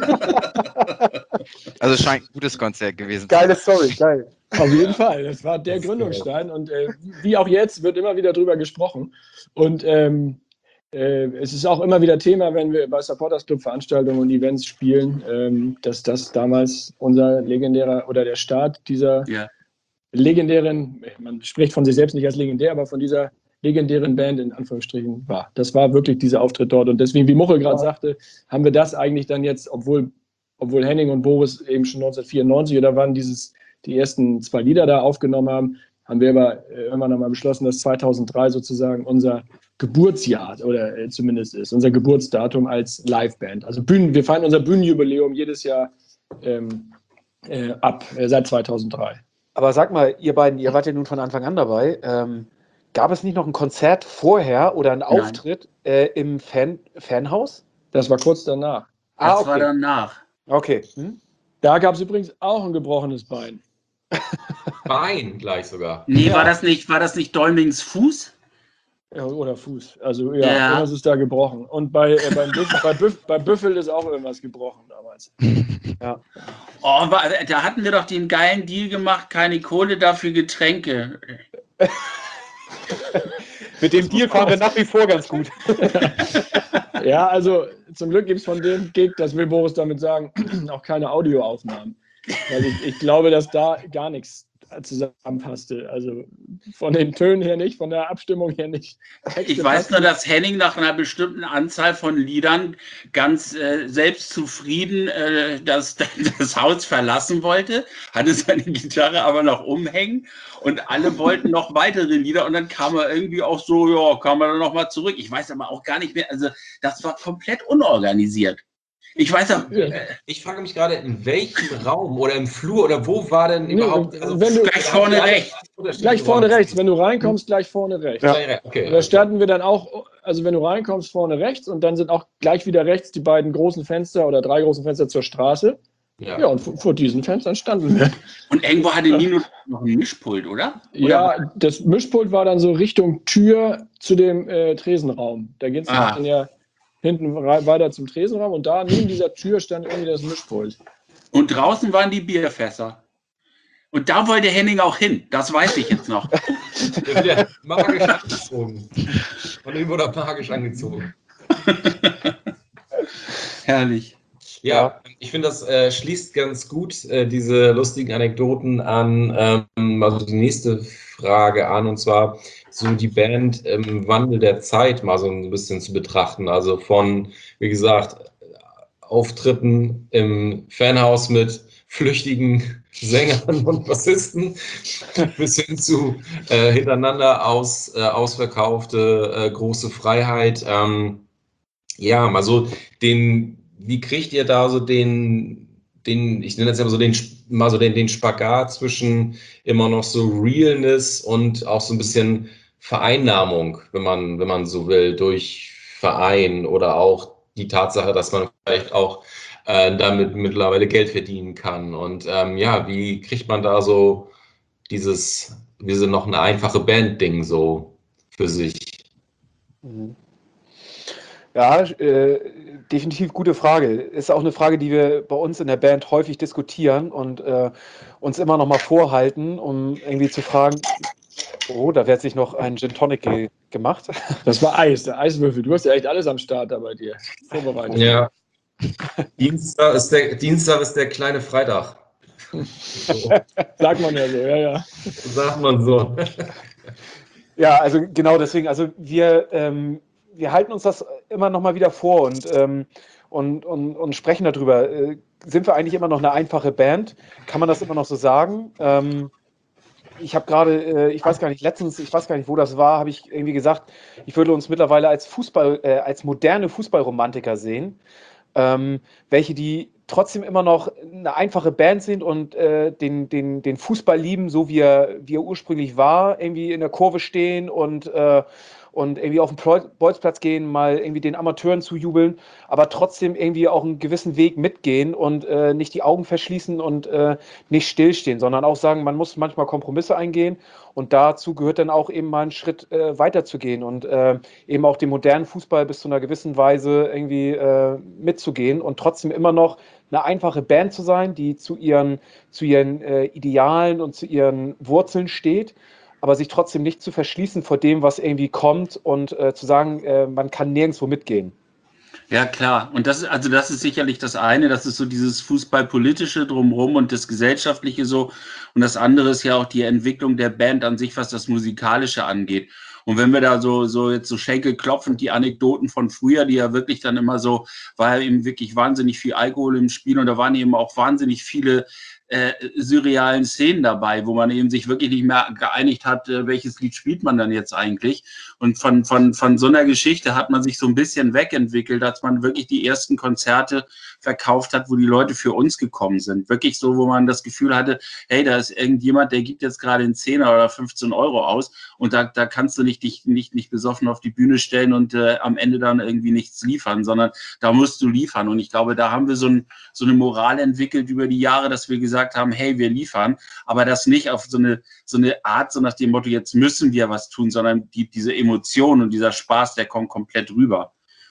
Fall. Also es scheint ein gutes Konzert gewesen zu sein. Geile Story, geil. Auf jeden Fall, das war der Das ist Gründungsstein und äh, wie auch jetzt wird immer wieder drüber gesprochen und ähm, äh, es ist auch immer wieder Thema, wenn wir bei Supporters Club Veranstaltungen und Events spielen, ähm, dass das damals unser legendärer oder der Start dieser Ja. legendären, man spricht von sich selbst nicht als legendär, aber von dieser legendären Band in Anführungsstrichen war. Das war wirklich dieser Auftritt dort und deswegen, wie Muchel gerade sagte, haben wir das eigentlich dann jetzt, obwohl, obwohl Henning und Boris eben schon neunzehnhundertvierundneunzig oder wann dieses die ersten zwei Lieder da aufgenommen haben, haben wir aber äh, irgendwann einmal beschlossen, dass zweitausenddrei sozusagen unser Geburtsjahr oder äh, zumindest ist, unser Geburtsdatum als Liveband. Also Bühnen, wir feiern unser Bühnenjubiläum jedes Jahr ähm, äh, ab, äh, seit zweitausenddrei. Aber sag mal, ihr beiden, ihr wart ja nun von Anfang an dabei. Ähm, gab es nicht noch ein Konzert vorher oder einen Nein. Auftritt äh, im Fan Fanhaus? Das war kurz danach. Ah, Das war okay. danach. Okay. Hm? Da gab es übrigens auch ein gebrochenes Bein. Bein gleich sogar. Nee, Ja. war das nicht, war das nicht Däumlings Fuß? Ja, oder Fuß. Also ja, Ja. irgendwas ist da gebrochen. Und bei, äh, beim Büff, bei, Büff, bei Büffel ist auch irgendwas gebrochen damals. Oh, war, da hatten wir doch den geilen Deal gemacht, keine Kohle, dafür Getränke. Mit dem Deal fahren wir nach wie vor ganz gut. Ja, also zum Glück gibt es von dem Gig, das will Boris damit sagen, auch keine Audioaufnahmen. Weil ich, ich glaube, dass da gar nichts zusammenpasste. Also von den Tönen her nicht, von der Abstimmung her nicht. Texte Ich weiß passten. nur, dass Henning nach einer bestimmten Anzahl von Liedern ganz äh, selbstzufrieden äh, das, das Haus verlassen wollte, hatte seine Gitarre aber noch umhängen und alle wollten noch weitere Lieder und dann kam er irgendwie auch so, ja, kam er dann nochmal zurück. Ich weiß aber auch gar nicht mehr, also das war komplett unorganisiert. Ich weiß auch, Ja. äh, Ich frage mich gerade, in welchem Raum oder im Flur oder wo war denn Nee, überhaupt. wenn du- gleich vorne rechts. Gleich vorne rechts, wenn du reinkommst, gleich vorne rechts. Ja. Okay. Da standen wir dann auch, also wenn du reinkommst, vorne rechts und dann sind auch gleich wieder rechts die beiden großen Fenster oder drei großen Fenster zur Straße. Ja. Ja, und vor, vor diesen Fenstern standen wir. Und irgendwo hatte Nino noch ein Mischpult, oder? Oder Ja, das Mischpult war dann so Richtung Tür zu dem äh, Tresenraum. Da geht es Ah. dann ja hinten rei- weiter zum Tresenraum und da neben dieser Tür stand irgendwie das Mischpult. Und draußen waren die Bierfässer. Und da wollte Henning auch hin, das weiß ich jetzt noch. Der wird magisch angezogen. Von ihm wurde er magisch angezogen. Herrlich. Ja, ich finde, das äh, schließt ganz gut äh, diese lustigen Anekdoten an, ähm, also die nächste Frage an, und zwar so die Band im Wandel der Zeit mal so ein bisschen zu betrachten. Also von, wie gesagt, Auftritten im Fanhaus mit flüchtigen Sängern und Bassisten bis hin zu äh, hintereinander aus, äh, ausverkaufte äh, große Freiheit. Ähm, ja, mal so den, wie kriegt ihr da so den, den, ich nenne jetzt immer so den, mal so den, den Spagat zwischen immer noch so Realness und auch so ein bisschen Vereinnahmung, wenn man, wenn man so will, durch Verein oder auch die Tatsache, dass man vielleicht auch äh, damit mittlerweile Geld verdienen kann. Und ähm, ja, wie kriegt man da so dieses, wir sind noch eine einfache Band-Ding so für sich? Mhm. Ja, äh, definitiv gute Frage. Ist auch eine Frage, die wir bei uns in der Band häufig diskutieren und äh, uns immer noch mal vorhalten, um irgendwie zu fragen, Oh, da wird sich noch ein Gin Tonic ge gemacht. Das war Eis, der Eiswürfel. Du hast ja echt alles am Start da bei dir. Vorbereitet. Ja. Dienstag ist der, Dienstag ist der kleine Freitag. So. Sagt man ja so, ja, ja. Sagt man so. Ja, also genau deswegen, also wir, ähm, wir halten uns das immer noch mal wieder vor und, ähm, und, und, und sprechen darüber. Äh, sind wir eigentlich immer noch eine einfache Band? Kann man das immer noch so sagen? Ähm, ich habe gerade, äh, ich weiß gar nicht, letztens, ich weiß gar nicht, wo das war, habe ich irgendwie gesagt, ich würde uns mittlerweile als Fußball, äh, als moderne Fußballromantiker sehen, ähm, welche die trotzdem immer noch eine einfache Band sind und äh, den, den, den Fußball lieben, so wie er, wie er ursprünglich war, irgendwie in der Kurve stehen und, äh, und irgendwie auf den Bolzplatz gehen, mal irgendwie den Amateuren zujubeln, aber trotzdem irgendwie auch einen gewissen Weg mitgehen und äh, nicht die Augen verschließen und äh, nicht stillstehen, sondern auch sagen, man muss manchmal Kompromisse eingehen und dazu gehört dann auch eben mal einen Schritt äh, weiterzugehen und äh, eben auch den modernen Fußball bis zu einer gewissen Weise irgendwie äh, mitzugehen und trotzdem immer noch eine einfache Band zu sein, die zu ihren, zu ihren äh, Idealen und zu ihren Wurzeln steht, aber sich trotzdem nicht zu verschließen vor dem, was irgendwie kommt und äh, zu sagen, äh, man kann nirgendwo mitgehen. Ja, klar. Und das ist, also das ist sicherlich das eine, das ist so dieses Fußballpolitische drumherum und das Gesellschaftliche so. Und das andere ist ja auch die Entwicklung der Band an sich, was das Musikalische angeht. Und wenn wir da so, so jetzt so schenkelklopfend die Anekdoten von früher, die ja wirklich dann immer so, war ja eben wirklich wahnsinnig viel Alkohol im Spiel und da waren eben auch wahnsinnig viele äh, surrealen Szenen dabei, wo man eben sich wirklich nicht mehr geeinigt hat, äh, welches Lied spielt man dann jetzt eigentlich. Und von, von, von so einer Geschichte hat man sich so ein bisschen wegentwickelt, als man wirklich die ersten Konzerte verkauft hat, wo die Leute für uns gekommen sind. Wirklich so, wo man das Gefühl hatte, hey, da ist irgendjemand, der gibt jetzt gerade einen Zehner oder fünfzehn Euro aus und da, da kannst du nicht dich nicht, nicht besoffen auf die Bühne stellen und äh, am Ende dann irgendwie nichts liefern, sondern da musst du liefern. Und ich glaube, da haben wir so, ein, so eine Moral entwickelt über die Jahre, dass wir gesagt haben, hey, wir liefern, aber das nicht auf so eine, so eine Art, so nach dem Motto, jetzt müssen wir was tun, sondern die, diese Emotion und dieser Spaß, der kommt komplett rüber.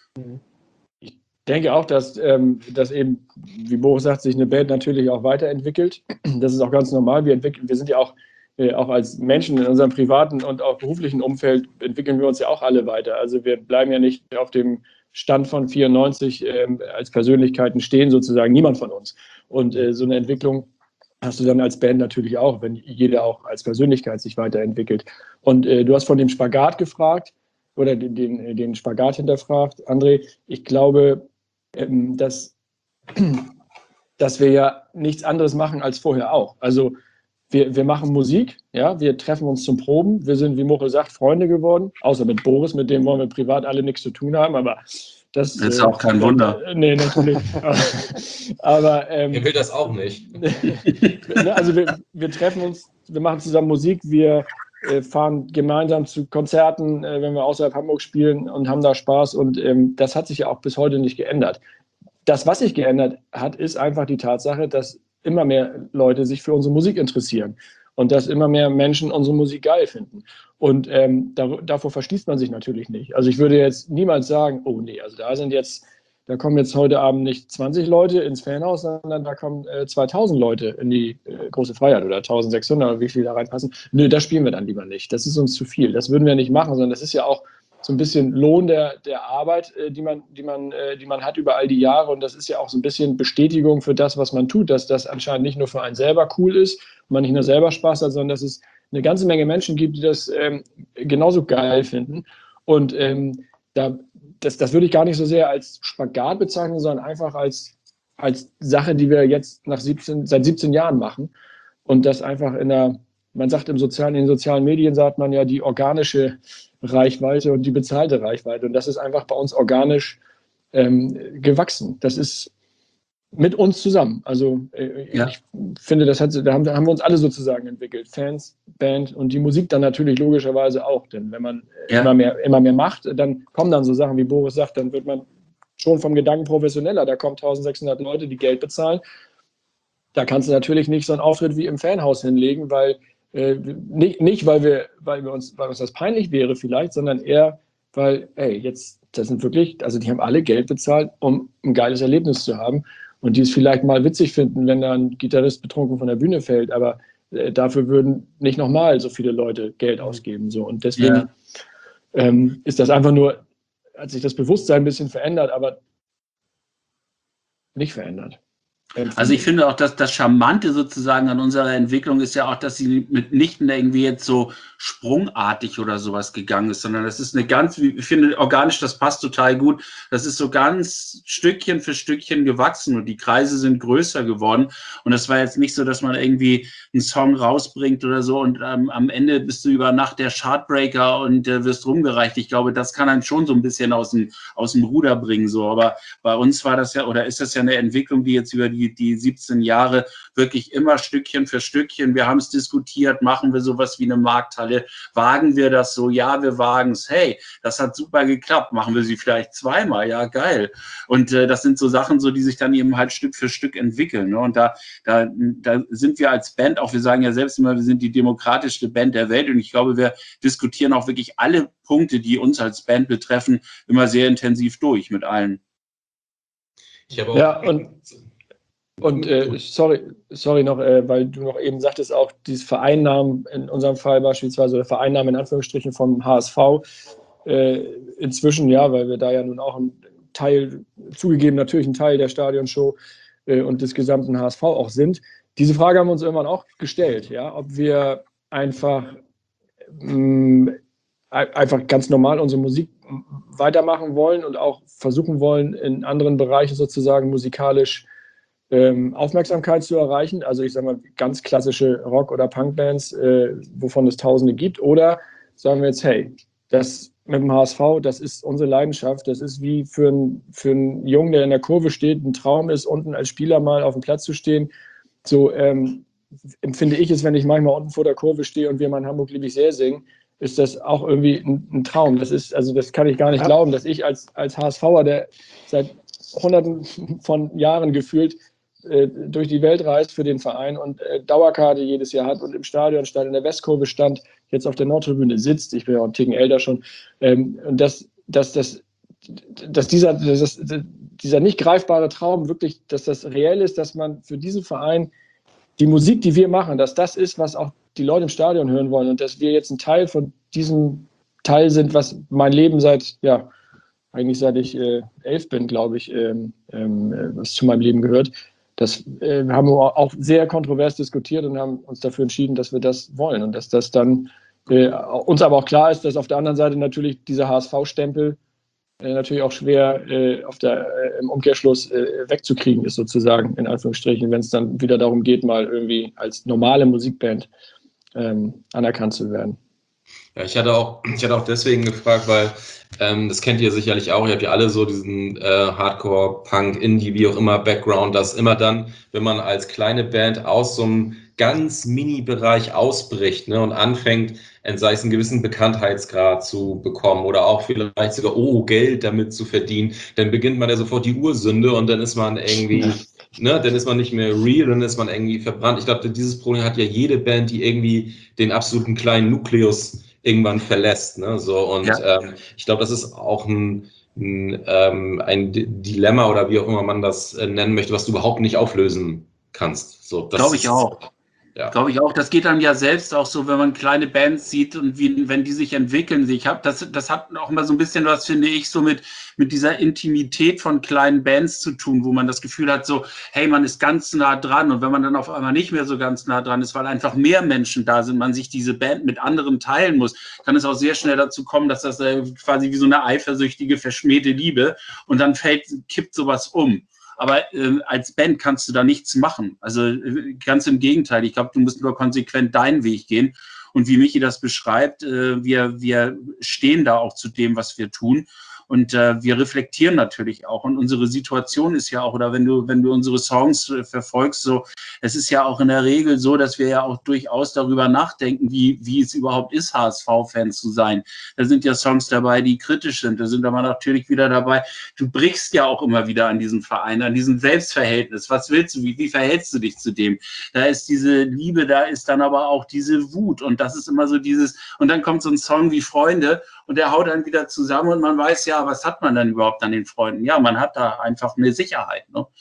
Ich denke auch, dass, ähm, dass eben, wie Boris sagt, sich eine Band natürlich auch weiterentwickelt. Das ist auch ganz normal. Wir, entwickeln, wir sind ja auch, äh, auch als Menschen in unserem privaten und auch beruflichen Umfeld entwickeln wir uns ja auch alle weiter. Also wir bleiben ja nicht auf dem Stand von vierundneunzig ähm, als Persönlichkeiten stehen, sozusagen niemand von uns. Und äh, so eine Entwicklung hast du dann als Band natürlich auch, wenn jeder auch als Persönlichkeit sich weiterentwickelt. Und äh, du hast von dem Spagat gefragt oder den, den, den Spagat hinterfragt, André. Ich glaube, ähm, dass, dass wir ja nichts anderes machen als vorher auch. Also wir, wir machen Musik, ja, wir treffen uns zum Proben. Wir sind, wie Moche sagt, Freunde geworden, außer mit Boris, mit dem wollen wir privat alle nichts zu tun haben, aber das, das ist auch kein Wunder. Äh, nee, natürlich. Aber ähm, Ihr will das auch nicht. Also wir, wir treffen uns, wir machen zusammen Musik, wir äh, fahren gemeinsam zu Konzerten, äh, wenn wir außerhalb Hamburg spielen und haben da Spaß und ähm, das hat sich ja auch bis heute nicht geändert. Das, was sich geändert hat, ist einfach die Tatsache, dass immer mehr Leute sich für unsere Musik interessieren und dass immer mehr Menschen unsere Musik geil finden. Und ähm, da, davor verschließt man sich natürlich nicht. Also ich würde jetzt niemals sagen, oh nee, also da sind jetzt, da kommen jetzt heute Abend nicht zwanzig Leute ins Fanhaus, sondern da kommen äh, zweitausend Leute in die äh, große Freiheit oder eintausendsechshundert oder wie viel da reinpassen. Nö, das spielen wir dann lieber nicht. Das ist uns zu viel. Das würden wir nicht machen, sondern das ist ja auch so ein bisschen Lohn der, der Arbeit, äh, die man, die man, äh, die man hat über all die Jahre. Und das ist ja auch so ein bisschen Bestätigung für das, was man tut, dass das anscheinend nicht nur für einen selber cool ist und man nicht nur selber Spaß hat, sondern dass es eine ganze Menge Menschen gibt, die das ähm, genauso geil finden. Und ähm, da, das, das würde ich gar nicht so sehr als Spagat bezeichnen, sondern einfach als, als Sache, die wir jetzt nach siebzehn, seit siebzehn Jahren machen. Und das einfach in der, man sagt im sozialen, in den sozialen Medien sagt man ja die organische Reichweite und die bezahlte Reichweite. Und das ist einfach bei uns organisch ähm, gewachsen. Das ist mit uns zusammen. Also äh, ja. Ich finde, das hat, da haben, haben wir uns alle sozusagen entwickelt. Fans, Band und die Musik dann natürlich logischerweise auch. Denn wenn man ja. immer mehr, immer mehr macht, dann kommen dann so Sachen, wie Boris sagt, dann wird man schon vom Gedanken professioneller. Da kommen eintausendsechshundert Leute, die Geld bezahlen. Da kannst du natürlich nicht so einen Auftritt wie im Fanhaus hinlegen, weil äh, nicht, nicht weil wir, weil wir uns, weil uns das peinlich wäre vielleicht, sondern eher, weil, ey, jetzt, das sind wirklich, also die haben alle Geld bezahlt, um ein geiles Erlebnis zu haben. Und die es vielleicht mal witzig finden, wenn da ein Gitarrist betrunken von der Bühne fällt. Aber äh, dafür würden nicht nochmal so viele Leute Geld ausgeben. So. Und deswegen Ja. ähm, ist das einfach nur, hat sich das Bewusstsein ein bisschen verändert, aber nicht verändert. Also ich finde auch, dass das Charmante sozusagen an unserer Entwicklung ist ja auch, dass sie mitnichten irgendwie jetzt so sprungartig oder sowas gegangen ist, sondern das ist eine ganz, ich finde organisch, das passt total gut. Das ist so ganz Stückchen für Stückchen gewachsen und die Kreise sind größer geworden. Und das war jetzt nicht so, dass man irgendwie einen Song rausbringt oder so und ähm, am Ende bist du über Nacht der Chartbreaker und äh, wirst rumgereicht. Ich glaube, das kann einen schon so ein bisschen aus dem, aus dem Ruder bringen. So. Aber bei uns war das ja, oder ist das ja eine Entwicklung, die jetzt über die die siebzehn Jahre wirklich immer Stückchen für Stückchen. Wir haben es diskutiert, machen wir sowas wie eine Markthalle, wagen wir das so? Ja, wir wagen es. Hey, das hat super geklappt. Machen wir sie vielleicht zweimal? Ja, geil. Und äh, das sind so Sachen, so die sich dann eben halt Stück für Stück entwickeln. Ne? Und da, da, da sind wir als Band auch, wir sagen ja selbst immer, wir sind die demokratischste Band der Welt. Und ich glaube, wir diskutieren auch wirklich alle Punkte, die uns als Band betreffen, immer sehr intensiv durch mit allen. Ich habe auch Ja, und Und äh, sorry, sorry noch, äh, weil du noch eben sagtest, auch dieses Vereinnahmen, in unserem Fall beispielsweise, oder Vereinnahmen in Anführungsstrichen vom H S V, äh, inzwischen, ja, weil wir da ja nun auch ein Teil, zugegeben natürlich ein Teil der Stadionshow äh, und des gesamten H S V auch sind. Diese Frage haben wir uns irgendwann auch gestellt, ja, ob wir einfach, mh, einfach ganz normal unsere Musik weitermachen wollen und auch versuchen wollen, in anderen Bereichen sozusagen musikalisch Ähm, Aufmerksamkeit zu erreichen, also ich sage mal ganz klassische Rock- oder Punkbands, äh, wovon es Tausende gibt, oder sagen wir jetzt, hey, das mit dem H S V, das ist unsere Leidenschaft, das ist wie für, ein, für einen Jungen, der in der Kurve steht, ein Traum ist, unten als Spieler mal auf dem Platz zu stehen. So ähm, empfinde ich es, wenn ich manchmal unten vor der Kurve stehe und wir mal in Hamburg lieb ich sehr singen, ist das auch irgendwie ein, ein Traum. Das ist, also das kann ich gar nicht Ja. glauben, dass ich als, als HSVer, der seit Hunderten von Jahren gefühlt durch die Welt reist für den Verein und äh, Dauerkarte jedes Jahr hat und im Stadion stand, in der Westkurve stand, jetzt auf der Nordtribüne sitzt, ich bin ja auch einen Ticken älter schon, ähm, und dass, dass, dass, dass dieser, dass, dieser nicht greifbare Traum wirklich, dass das reell ist, dass man für diesen Verein die Musik, die wir machen, dass das ist, was auch die Leute im Stadion hören wollen und dass wir jetzt ein Teil von diesem Teil sind, was mein Leben seit, ja, eigentlich seit ich äh, elf bin, glaube ich, ähm, ähm, was zu meinem Leben gehört. Das äh, haben wir auch sehr kontrovers diskutiert und haben uns dafür entschieden, dass wir das wollen und dass das dann äh, uns aber auch klar ist, dass auf der anderen Seite natürlich dieser H S V-Stempel äh, natürlich auch schwer äh, auf der, äh, im Umkehrschluss äh, wegzukriegen ist sozusagen, in Anführungsstrichen, wenn es dann wieder darum geht, mal irgendwie als normale Musikband ähm, anerkannt zu werden. Ja, ich hatte auch, ich hatte auch deswegen gefragt, weil ähm, das kennt ihr sicherlich auch, ihr habt ja alle so diesen äh, Hardcore, Punk, Indie, wie auch immer, Background, dass immer dann, wenn man als kleine Band aus so einem ganz Mini-Bereich ausbricht, ne, und anfängt, sei es einen gewissen Bekanntheitsgrad zu bekommen oder auch vielleicht sogar, oh, Geld damit zu verdienen, dann beginnt man ja sofort die Ursünde und dann ist man irgendwie, ne, dann ist man nicht mehr real, dann ist man irgendwie verbrannt. Ich glaube, dieses Problem hat ja jede Band, die irgendwie den absoluten kleinen Nukleus irgendwann verlässt, ne, so, und ja. ähm, ich glaube, das ist auch ein, ein, ähm, ein Dilemma oder wie auch immer man das äh, nennen möchte, was du überhaupt nicht auflösen kannst. So, glaube ich auch. Ja. Glaube ich auch. Das geht dann ja selbst auch so, wenn man kleine Bands sieht und wie, wenn die sich entwickeln. Ich habe das, das hat auch immer so ein bisschen was, finde ich, so mit, mit dieser Intimität von kleinen Bands zu tun, wo man das Gefühl hat, so, hey, man ist ganz nah dran. Und wenn man dann auf einmal nicht mehr so ganz nah dran ist, weil einfach mehr Menschen da sind, man sich diese Band mit anderen teilen muss, kann es auch sehr schnell dazu kommen, dass das äh, quasi wie so eine eifersüchtige, verschmähte Liebe und dann fällt, kippt sowas um. Aber äh, als Band kannst du da nichts machen. Also äh, ganz im Gegenteil. Ich glaube, du musst nur konsequent deinen Weg gehen. Und wie Michi das beschreibt, äh, wir, wir stehen da auch zu dem, was wir tun. Und äh, wir reflektieren natürlich auch. Und unsere Situation ist ja auch, oder wenn du, wenn du unsere Songs äh, verfolgst, so, es ist ja auch in der Regel so, dass wir ja auch durchaus darüber nachdenken, wie, wie es überhaupt ist, H S V-Fan zu sein. Da sind ja Songs dabei, die kritisch sind. Da sind aber natürlich wieder dabei, du brichst ja auch immer wieder an diesem Verein, an diesem Selbstverhältnis. Was willst du? Wie, wie verhältst du dich zu dem? Da ist diese Liebe, da ist dann aber auch diese Wut. Und das ist immer so dieses, und dann kommt so ein Song wie Freunde und der haut dann wieder zusammen und man weiß ja, was hat man dann überhaupt an den Freunden? Ja, man hat da einfach eine Sicherheit. Ne?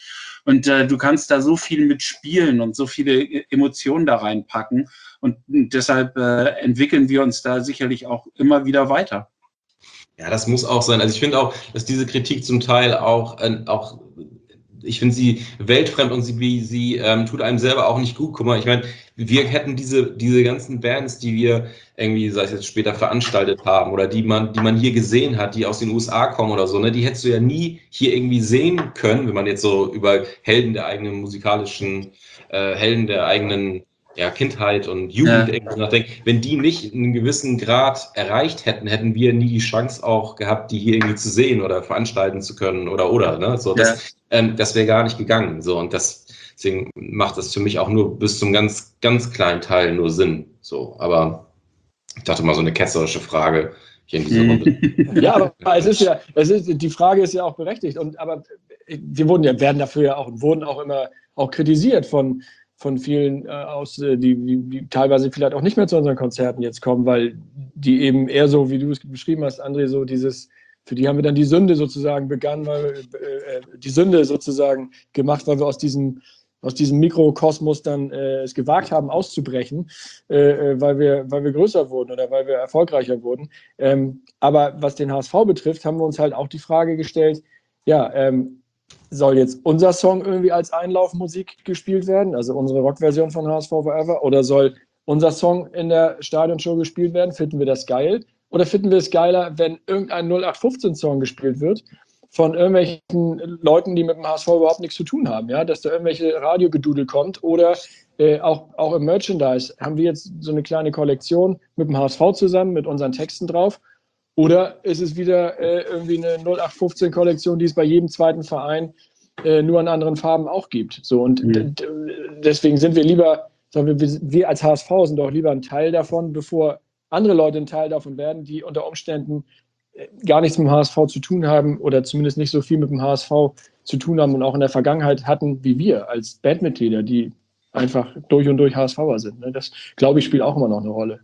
Und äh, du kannst da so viel mitspielen und so viele Emotionen da reinpacken. Und deshalb äh, entwickeln wir uns da sicherlich auch immer wieder weiter. Ja, das muss auch sein. Also ich finde auch, dass diese Kritik zum Teil auch, äh, auch ich finde sie weltfremd und sie, wie, sie ähm, tut einem selber auch nicht gut. Guck mal, ich meine, wir hätten diese, diese ganzen Bands, die wir irgendwie, sei es jetzt später veranstaltet haben oder die man, die man hier gesehen hat, die aus den U S A kommen oder so, ne, die hättest du ja nie hier irgendwie sehen können, wenn man jetzt so über Helden der eigenen musikalischen, äh, Helden der eigenen ja, Kindheit und Jugend Ja. irgendwie nachdenkt. Wenn die nicht einen gewissen Grad erreicht hätten, hätten wir nie die Chance auch gehabt, die hier irgendwie zu sehen oder veranstalten zu können oder oder. Ne? So, das, ja. ähm, das wäre gar nicht gegangen. So, und das, deswegen macht das für mich auch nur bis zum ganz, ganz kleinen Teil nur Sinn. So, aber ich dachte mal, so eine ketzerische Frage hier in dieser Runde. Ja, aber es ist ja, es ist, die Frage ist ja auch berechtigt. Und aber wir wurden ja, werden dafür ja auch und wurden auch immer auch kritisiert von von vielen äh, aus, äh, die, die, die teilweise vielleicht auch nicht mehr zu unseren Konzerten jetzt kommen, weil die eben eher so, wie du es beschrieben hast, André, so dieses, für die haben wir dann die Sünde sozusagen begangen, weil wir äh, die Sünde sozusagen gemacht, weil wir aus diesem, aus diesem Mikrokosmos dann äh, es gewagt haben, auszubrechen, äh, weil wir, weil wir größer wurden oder weil wir erfolgreicher wurden. Ähm, aber was den H S V betrifft, haben wir uns halt auch die Frage gestellt, ja, ähm, soll jetzt unser Song irgendwie als Einlaufmusik gespielt werden, also unsere Rockversion von H S V Forever, oder soll unser Song in der Stadionshow gespielt werden? Finden wir das geil? Oder finden wir es geiler, wenn irgendein null acht fünfzehn Song gespielt wird von irgendwelchen Leuten, die mit dem H S V überhaupt nichts zu tun haben, ja, dass da irgendwelche Radiogedudel kommt oder äh, auch, auch im Merchandise haben wir jetzt so eine kleine Kollektion mit dem H S V zusammen, mit unseren Texten drauf. Oder ist es wieder äh, irgendwie eine null acht fünfzehn Kollektion, die es bei jedem zweiten Verein äh, nur in anderen Farben auch gibt? So, und mhm. deswegen sind wir lieber, sagen wir, wir als H S V sind doch lieber ein Teil davon, bevor andere Leute ein Teil davon werden, die unter Umständen gar nichts mit dem H S V zu tun haben oder zumindest nicht so viel mit dem H S V zu tun haben und auch in der Vergangenheit hatten wie wir als Bandmitglieder, die einfach durch und durch HSVer sind. Das, glaube ich, spielt auch immer noch eine Rolle.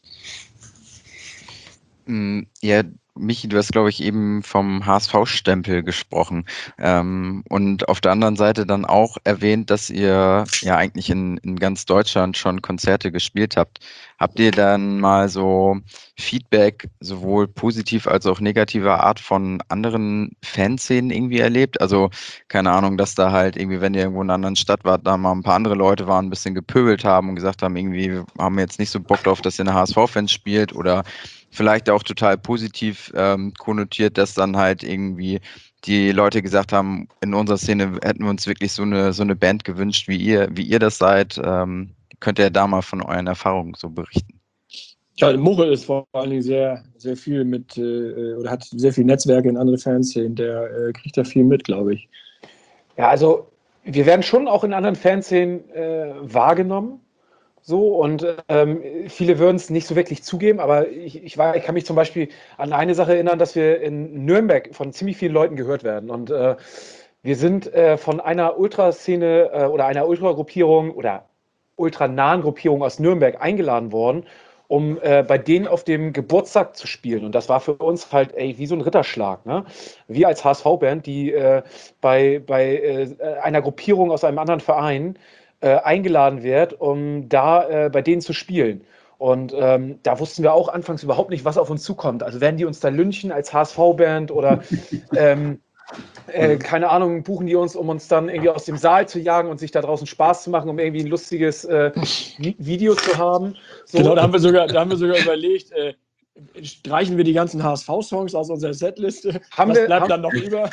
Ja, Michi, du hast, glaube ich, eben vom H S V-Stempel gesprochen ähm, und auf der anderen Seite dann auch erwähnt, dass ihr ja eigentlich in, in ganz Deutschland schon Konzerte gespielt habt. Habt ihr dann mal so Feedback sowohl positiv als auch negativer Art von anderen Fanszenen irgendwie erlebt? Also keine Ahnung, dass da halt irgendwie, wenn ihr irgendwo in einer anderen Stadt wart, da mal ein paar andere Leute waren, ein bisschen gepöbelt haben und gesagt haben, irgendwie wir haben jetzt nicht so Bock drauf, dass ihr eine H S V-Fans spielt oder vielleicht auch total positiv ähm, konnotiert, dass dann halt irgendwie die Leute gesagt haben, in unserer Szene hätten wir uns wirklich so eine so eine Band gewünscht, wie ihr, wie ihr das seid. Ähm, könnt ihr da mal von euren Erfahrungen so berichten? Ja, Muchel ist vor allen Dingen sehr, sehr viel mit, äh, oder hat sehr viel Netzwerke in andere Fanszenen, der äh, kriegt da viel mit, glaube ich. Ja, also wir werden schon auch in anderen Fanszenen äh, wahrgenommen. So, und ähm, viele würden es nicht so wirklich zugeben, aber ich, ich, war, ich kann mich zum Beispiel an eine Sache erinnern, dass wir in Nürnberg von ziemlich vielen Leuten gehört werden. Und äh, wir sind äh, von einer Ultraszene äh, oder einer Ultragruppierung oder ultranahen Gruppierung aus Nürnberg eingeladen worden, um äh, bei denen auf dem Geburtstag zu spielen. Und das war für uns halt ey, wie so ein Ritterschlag. Ne? Wir als H S V-Band, die äh, bei, bei äh, einer Gruppierung aus einem anderen Verein Äh, eingeladen wird, um da äh, bei denen zu spielen. Und ähm, da wussten wir auch anfangs überhaupt nicht, was auf uns zukommt. Also werden die uns da lynchen als H S V-Band oder ähm, äh, keine Ahnung, buchen die uns, um uns dann irgendwie aus dem Saal zu jagen und sich da draußen Spaß zu machen, um irgendwie ein lustiges äh, Video zu haben. So. Genau, da haben wir sogar, da haben wir sogar überlegt, äh, streichen wir die ganzen H S V-Songs aus unserer Setliste? Haben Was wir, bleibt haben, dann noch über?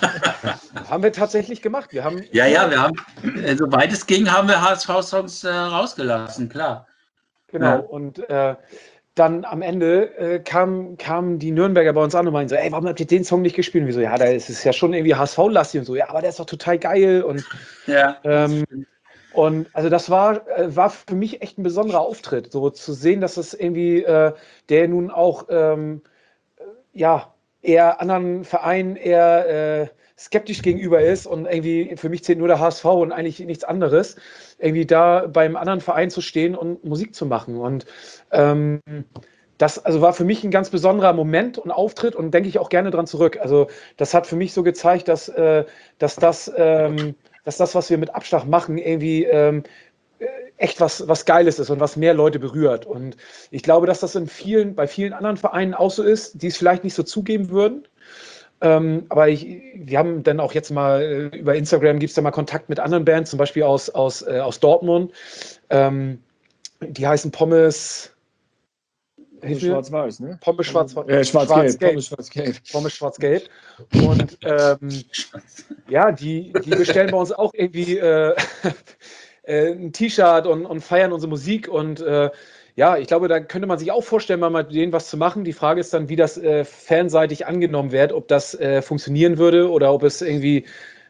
Haben wir tatsächlich gemacht. Wir haben, ja, ja, wir haben, äh, soweit es ging, haben wir H S V-Songs äh, rausgelassen, klar. Genau, ja. und äh, dann am Ende äh, kamen kam die Nürnberger bei uns an und meinten so, ey, warum habt ihr den Song nicht gespielt? Und wir so, ja, da ist es ja schon irgendwie H S V-lastig und so, ja, aber der ist doch total geil und ja. ähm, Und also das war, war für mich echt ein besonderer Auftritt, so zu sehen, dass es irgendwie, äh, der nun auch ähm, ja, eher anderen Vereinen eher äh, skeptisch gegenüber ist und irgendwie für mich zählt nur der H S V und eigentlich nichts anderes, irgendwie da beim anderen Verein zu stehen und Musik zu machen. Und ähm, das also war für mich ein ganz besonderer Moment und Auftritt und denke ich auch gerne dran zurück. Also das hat für mich so gezeigt, dass, äh, dass das, ähm, dass das, was wir mit Abschlag machen, irgendwie ähm, echt was, was Geiles ist und was mehr Leute berührt. Und ich glaube, dass das in vielen, bei vielen anderen Vereinen auch so ist, die es vielleicht nicht so zugeben würden. Ähm, aber ich, wir haben dann auch jetzt mal äh, über Instagram gibt es da mal Kontakt mit anderen Bands, zum Beispiel aus, aus, äh, aus Dortmund. Ähm, die heißen Pommes. Pommes Schwarz-Weiß, ne? Pommes Schwarz-Weiß. Äh, Schwarz-Gelb. Pommes Schwarz-Gelb. Pommes Schwarz-Gelb. Und ähm, ja, die, die bestellen bei uns auch irgendwie äh, äh, ein T-Shirt und, und feiern unsere Musik. Und äh, ja, ich glaube, da könnte man sich auch vorstellen, mal mit denen was zu machen. Die Frage ist dann, wie das äh, fanseitig angenommen wird, ob das äh, funktionieren würde oder ob es irgendwie,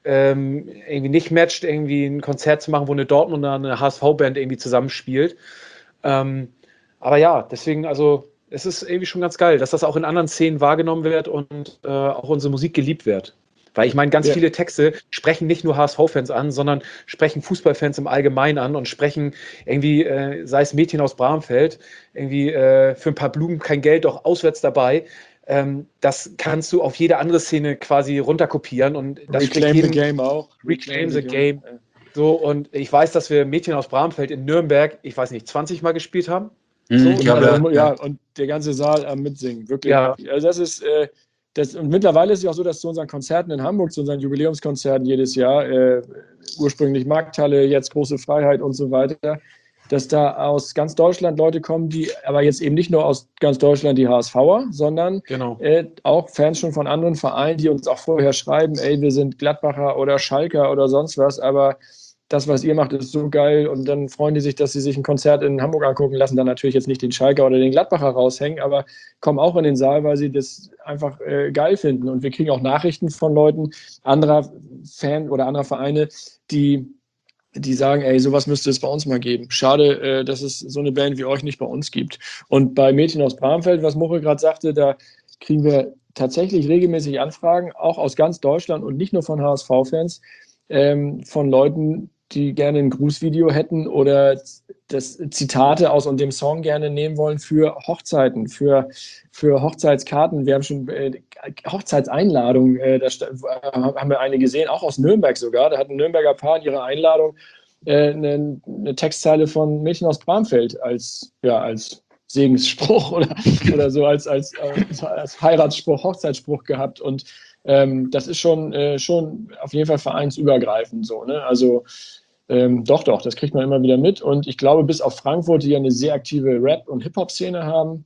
ähm, irgendwie nicht matcht, irgendwie ein Konzert zu machen, wo eine Dortmunder eine H S V-Band irgendwie zusammenspielt. Ähm, aber ja, deswegen, also es ist irgendwie schon ganz geil, dass das auch in anderen Szenen wahrgenommen wird und äh, auch unsere Musik geliebt wird. Weil ich meine, ganz ja. viele Texte sprechen nicht nur H S V-Fans an, sondern sprechen Fußballfans im Allgemeinen an und sprechen irgendwie, äh, sei es Mädchen aus Bramfeld, irgendwie äh, für ein paar Blumen kein Geld, doch auswärts dabei. Ähm, das kannst du auf jede andere Szene quasi runterkopieren. Und das Reclaim jedem, the Game auch. Reclaim the Game. game. So, und ich weiß, dass wir Mädchen aus Bramfeld in Nürnberg, ich weiß nicht, zwanzig Mal gespielt haben. So, ich glaube, also, ja, und der ganze Saal am Mitsingen, wirklich. Ja. Also das ist, äh, das, und mittlerweile ist es auch so, dass zu unseren Konzerten in Hamburg, zu unseren Jubiläumskonzerten jedes Jahr, äh, ursprünglich Markthalle, jetzt Große Freiheit und so weiter, dass da aus ganz Deutschland Leute kommen, die aber jetzt eben nicht nur aus ganz Deutschland die HSVer, sondern genau. äh, auch Fans schon von anderen Vereinen, die uns auch vorher schreiben, ey, wir sind Gladbacher oder Schalker oder sonst was, aber das, was ihr macht, ist so geil, und dann freuen die sich, dass sie sich ein Konzert in Hamburg angucken, lassen dann natürlich jetzt nicht den Schalker oder den Gladbacher raushängen, aber kommen auch in den Saal, weil sie das einfach äh, geil finden. Und wir kriegen auch Nachrichten von Leuten, anderer Fan oder anderer Vereine, die, die sagen, ey, sowas müsste es bei uns mal geben. Schade, äh, dass es so eine Band wie euch nicht bei uns gibt. Und bei Mädchen aus Bramfeld, was Muche gerade sagte, da kriegen wir tatsächlich regelmäßig Anfragen, auch aus ganz Deutschland und nicht nur von H S V-Fans, ähm, von Leuten, die gerne ein Grußvideo hätten oder das Zitate aus und dem Song gerne nehmen wollen für Hochzeiten, für, für Hochzeitskarten. Wir haben schon äh, Hochzeitseinladungen, äh, da haben wir eine gesehen, auch aus Nürnberg sogar. Da hat ein Nürnberger Paar in ihrer Einladung äh, eine, eine Textzeile von Mädchen aus Bramfeld als, ja, als Segensspruch oder, oder so als, als, als, als Heiratsspruch, Hochzeitsspruch gehabt. Und ähm, das ist schon, äh, schon auf jeden Fall vereinsübergreifend so, ne? Also ähm, doch, doch, das kriegt man immer wieder mit. Und ich glaube, bis auf Frankfurt, die ja eine sehr aktive Rap- und Hip-Hop-Szene haben,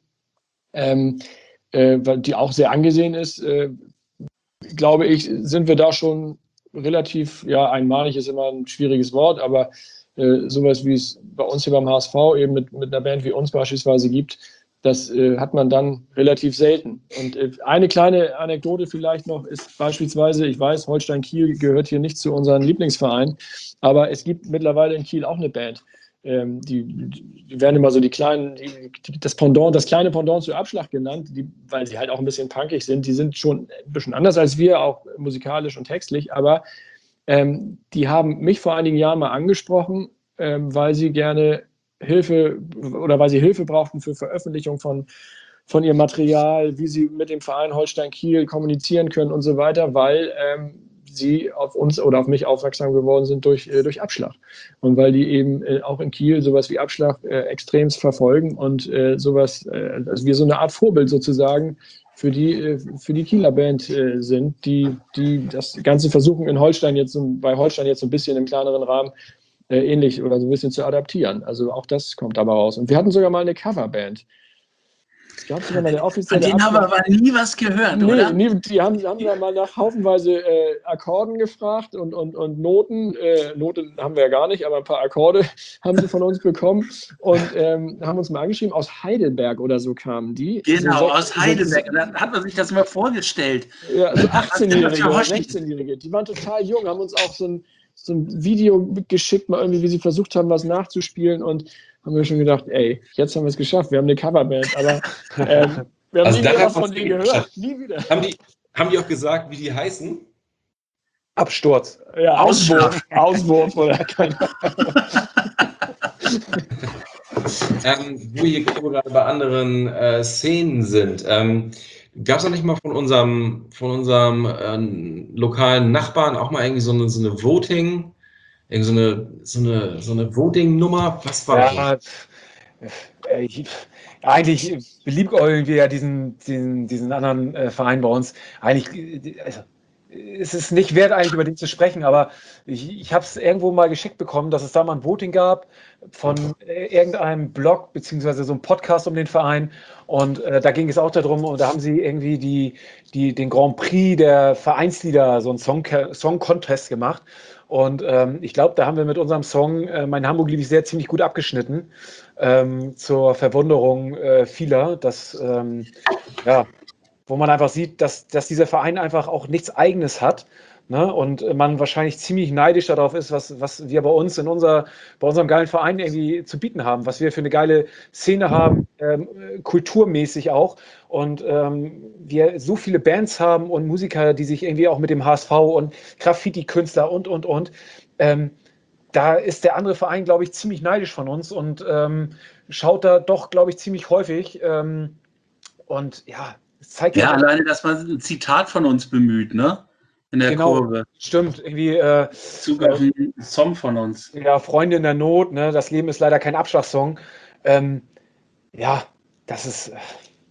ähm, äh, die auch sehr angesehen ist, äh, glaube ich, sind wir da schon relativ, ja, einmalig ist immer ein schwieriges Wort, aber äh, sowas wie es bei uns hier beim H S V eben mit, mit einer Band wie uns beispielsweise gibt, das äh, hat man dann relativ selten. Und äh, eine kleine Anekdote vielleicht noch ist beispielsweise, ich weiß, Holstein Kiel gehört hier nicht zu unseren Lieblingsvereinen, aber es gibt mittlerweile in Kiel auch eine Band. Ähm, die, die werden immer so die kleinen, die, die, das Pendant, das kleine Pendant zu Abschlag genannt, die, weil sie halt auch ein bisschen punkig sind. Die sind schon ein bisschen anders als wir, auch musikalisch und textlich, aber ähm, die haben mich vor einigen Jahren mal angesprochen, ähm, weil sie gerne Hilfe oder weil sie Hilfe brauchten für Veröffentlichung von, von ihrem Material, wie sie mit dem Verein Holstein Kiel kommunizieren können und so weiter, weil ähm, sie auf uns oder auf mich aufmerksam geworden sind durch, äh, durch Abschlag. Und weil die eben äh, auch in Kiel sowas wie Abschlag äh, extremst verfolgen und äh, sowas, äh, also wir so eine Art Vorbild sozusagen für die, äh, für die Kieler Band äh, sind, die, die das Ganze versuchen in Holstein jetzt, bei Holstein jetzt so ein bisschen im kleineren Rahmen ähnlich oder so ein bisschen zu adaptieren. Also auch das kommt dabei raus. Und wir hatten sogar mal eine Coverband. Es gab sogar mal eine offizielle. An denen haben wir aber nie was gehört, nee, oder? Nee, die haben, die haben da mal nach haufenweise äh, Akkorden gefragt und, und, und Noten. Äh, Noten haben wir ja gar nicht, aber ein paar Akkorde haben sie von uns bekommen und ähm, haben uns mal angeschrieben. Aus Heidelberg oder so kamen die. Genau, so, aus Heidelberg. So, da hat man sich das mal vorgestellt. Ja, so achtzehnjährige oder sechzehnjährige. Die waren total jung, haben uns auch so ein so ein Video geschickt, mal irgendwie, wie sie versucht haben, was nachzuspielen, und haben wir schon gedacht, ey, jetzt haben wir es geschafft, wir haben eine Coverband, aber ähm, wir haben also nie wieder von denen gehört, nie wieder. Haben die, haben die auch gesagt, wie die heißen? Absturz. Ja, Auswurf, Auswurf oder keine Ahnung. ähm, wo wir gerade bei anderen äh, Szenen sind, ähm, gab es noch nicht mal von unserem, von unserem äh, lokalen Nachbarn auch mal irgendwie so eine, so eine Voting, Irgend so eine, so eine, so eine Voting-Nummer? Was war Ja, äh, ich, eigentlich beliebäugeln wir ja diesen, diesen, diesen anderen äh, Verein bei uns. Eigentlich äh, also, ist es nicht wert, eigentlich über den zu sprechen, aber ich, ich habe es irgendwo mal geschickt bekommen, dass es da mal ein Voting gab von äh, irgendeinem Blog beziehungsweise so einem Podcast um den Verein. Und äh, da ging es auch darum, und da haben sie irgendwie die, die, den Grand Prix der Vereinslieder, so einen Song, Song Contest gemacht. Und ähm, ich glaube, da haben wir mit unserem Song äh, Mein Hamburg liebe ich sehr ziemlich gut abgeschnitten, ähm, zur Verwunderung äh, vieler, dass ähm, ja, wo man einfach sieht, dass, dass dieser Verein einfach auch nichts Eigenes hat. Ne? Und man wahrscheinlich ziemlich neidisch darauf ist, was, was wir bei uns in unser, bei unserem geilen Verein irgendwie zu bieten haben, was wir für eine geile Szene haben, ähm, kulturmäßig auch. Und ähm, wir so viele Bands haben und Musiker, die sich irgendwie auch mit dem H S V und Graffiti-Künstler und, und, und. Ähm, da ist der andere Verein, glaube ich, ziemlich neidisch von uns und ähm, schaut da doch, glaube ich, ziemlich häufig. Ähm, und ja, es zeigt Ja, ja, alleine, dass man ein Zitat von uns bemüht, ne? In der genau, Kurve. stimmt, irgendwie äh, Bezug auf einen Song von uns. ja, Freunde in der Not, ne? Das Leben ist leider kein Abschlagssong. Ähm, ja, das ist, äh,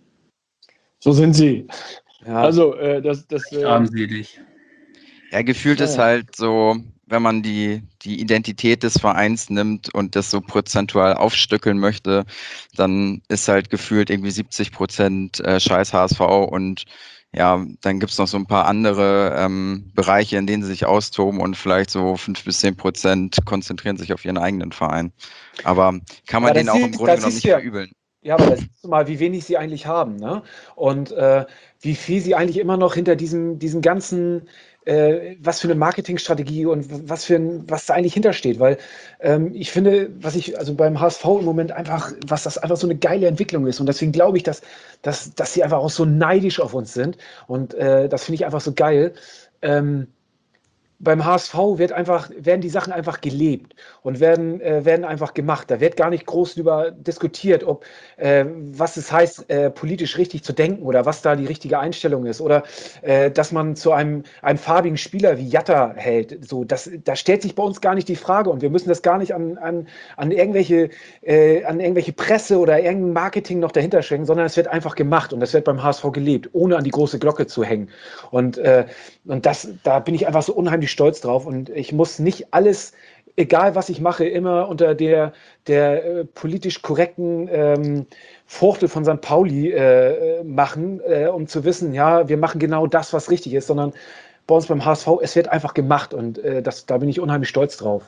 So sind sie. ja, Also, äh, das, das äh, Armselig. Ja, gefühlt Ja, ist ja. halt so, wenn man die, die Identität des Vereins nimmt und das so prozentual aufstückeln möchte, dann ist halt gefühlt irgendwie siebzig Prozent äh, scheiß H S V und ja, dann gibt's noch so ein paar andere ähm, Bereiche, in denen sie sich austoben und vielleicht so fünf bis zehn Prozent konzentrieren sich auf ihren eigenen Verein. Aber kann man aber den das auch im siehst, Grunde das genommen siehst nicht du ja, verübeln. ja, aber da siehst du mal, wie wenig sie eigentlich haben, ne? Und äh, wie viel sie eigentlich immer noch hinter diesem, diesem ganzen, äh, was für eine Marketingstrategie und was für ein, was da eigentlich hintersteht. Weil ähm, ich finde, was ich, also beim H S V im Moment einfach, was das einfach so eine geile Entwicklung ist. Und deswegen glaube ich, dass, dass, dass sie einfach auch so neidisch auf uns sind. Und äh, das finde ich einfach so geil. Ähm, beim H S V wird einfach, werden die Sachen einfach gelebt und werden, äh, werden einfach gemacht. Da wird gar nicht groß darüber diskutiert, ob äh, was es heißt, äh, politisch richtig zu denken oder was da die richtige Einstellung ist oder äh, dass man zu einem, einem farbigen Spieler wie Jatta hält. So, das, da stellt sich bei uns gar nicht die Frage und wir müssen das gar nicht an, an, an, irgendwelche, äh, an irgendwelche Presse oder irgendein Marketing noch dahinter schenken, sondern es wird einfach gemacht und das wird beim H S V gelebt, ohne an die große Glocke zu hängen. Und, äh, und das, da bin ich einfach so unheimlich stolz drauf und ich muss nicht alles, egal was ich mache, immer unter der, der äh, politisch korrekten ähm, Fuchtel von Sankt Pauli äh, machen, äh, um zu wissen, ja, wir machen genau das, was richtig ist, sondern bei uns beim H S V, es wird einfach gemacht und äh, das, da bin ich unheimlich stolz drauf.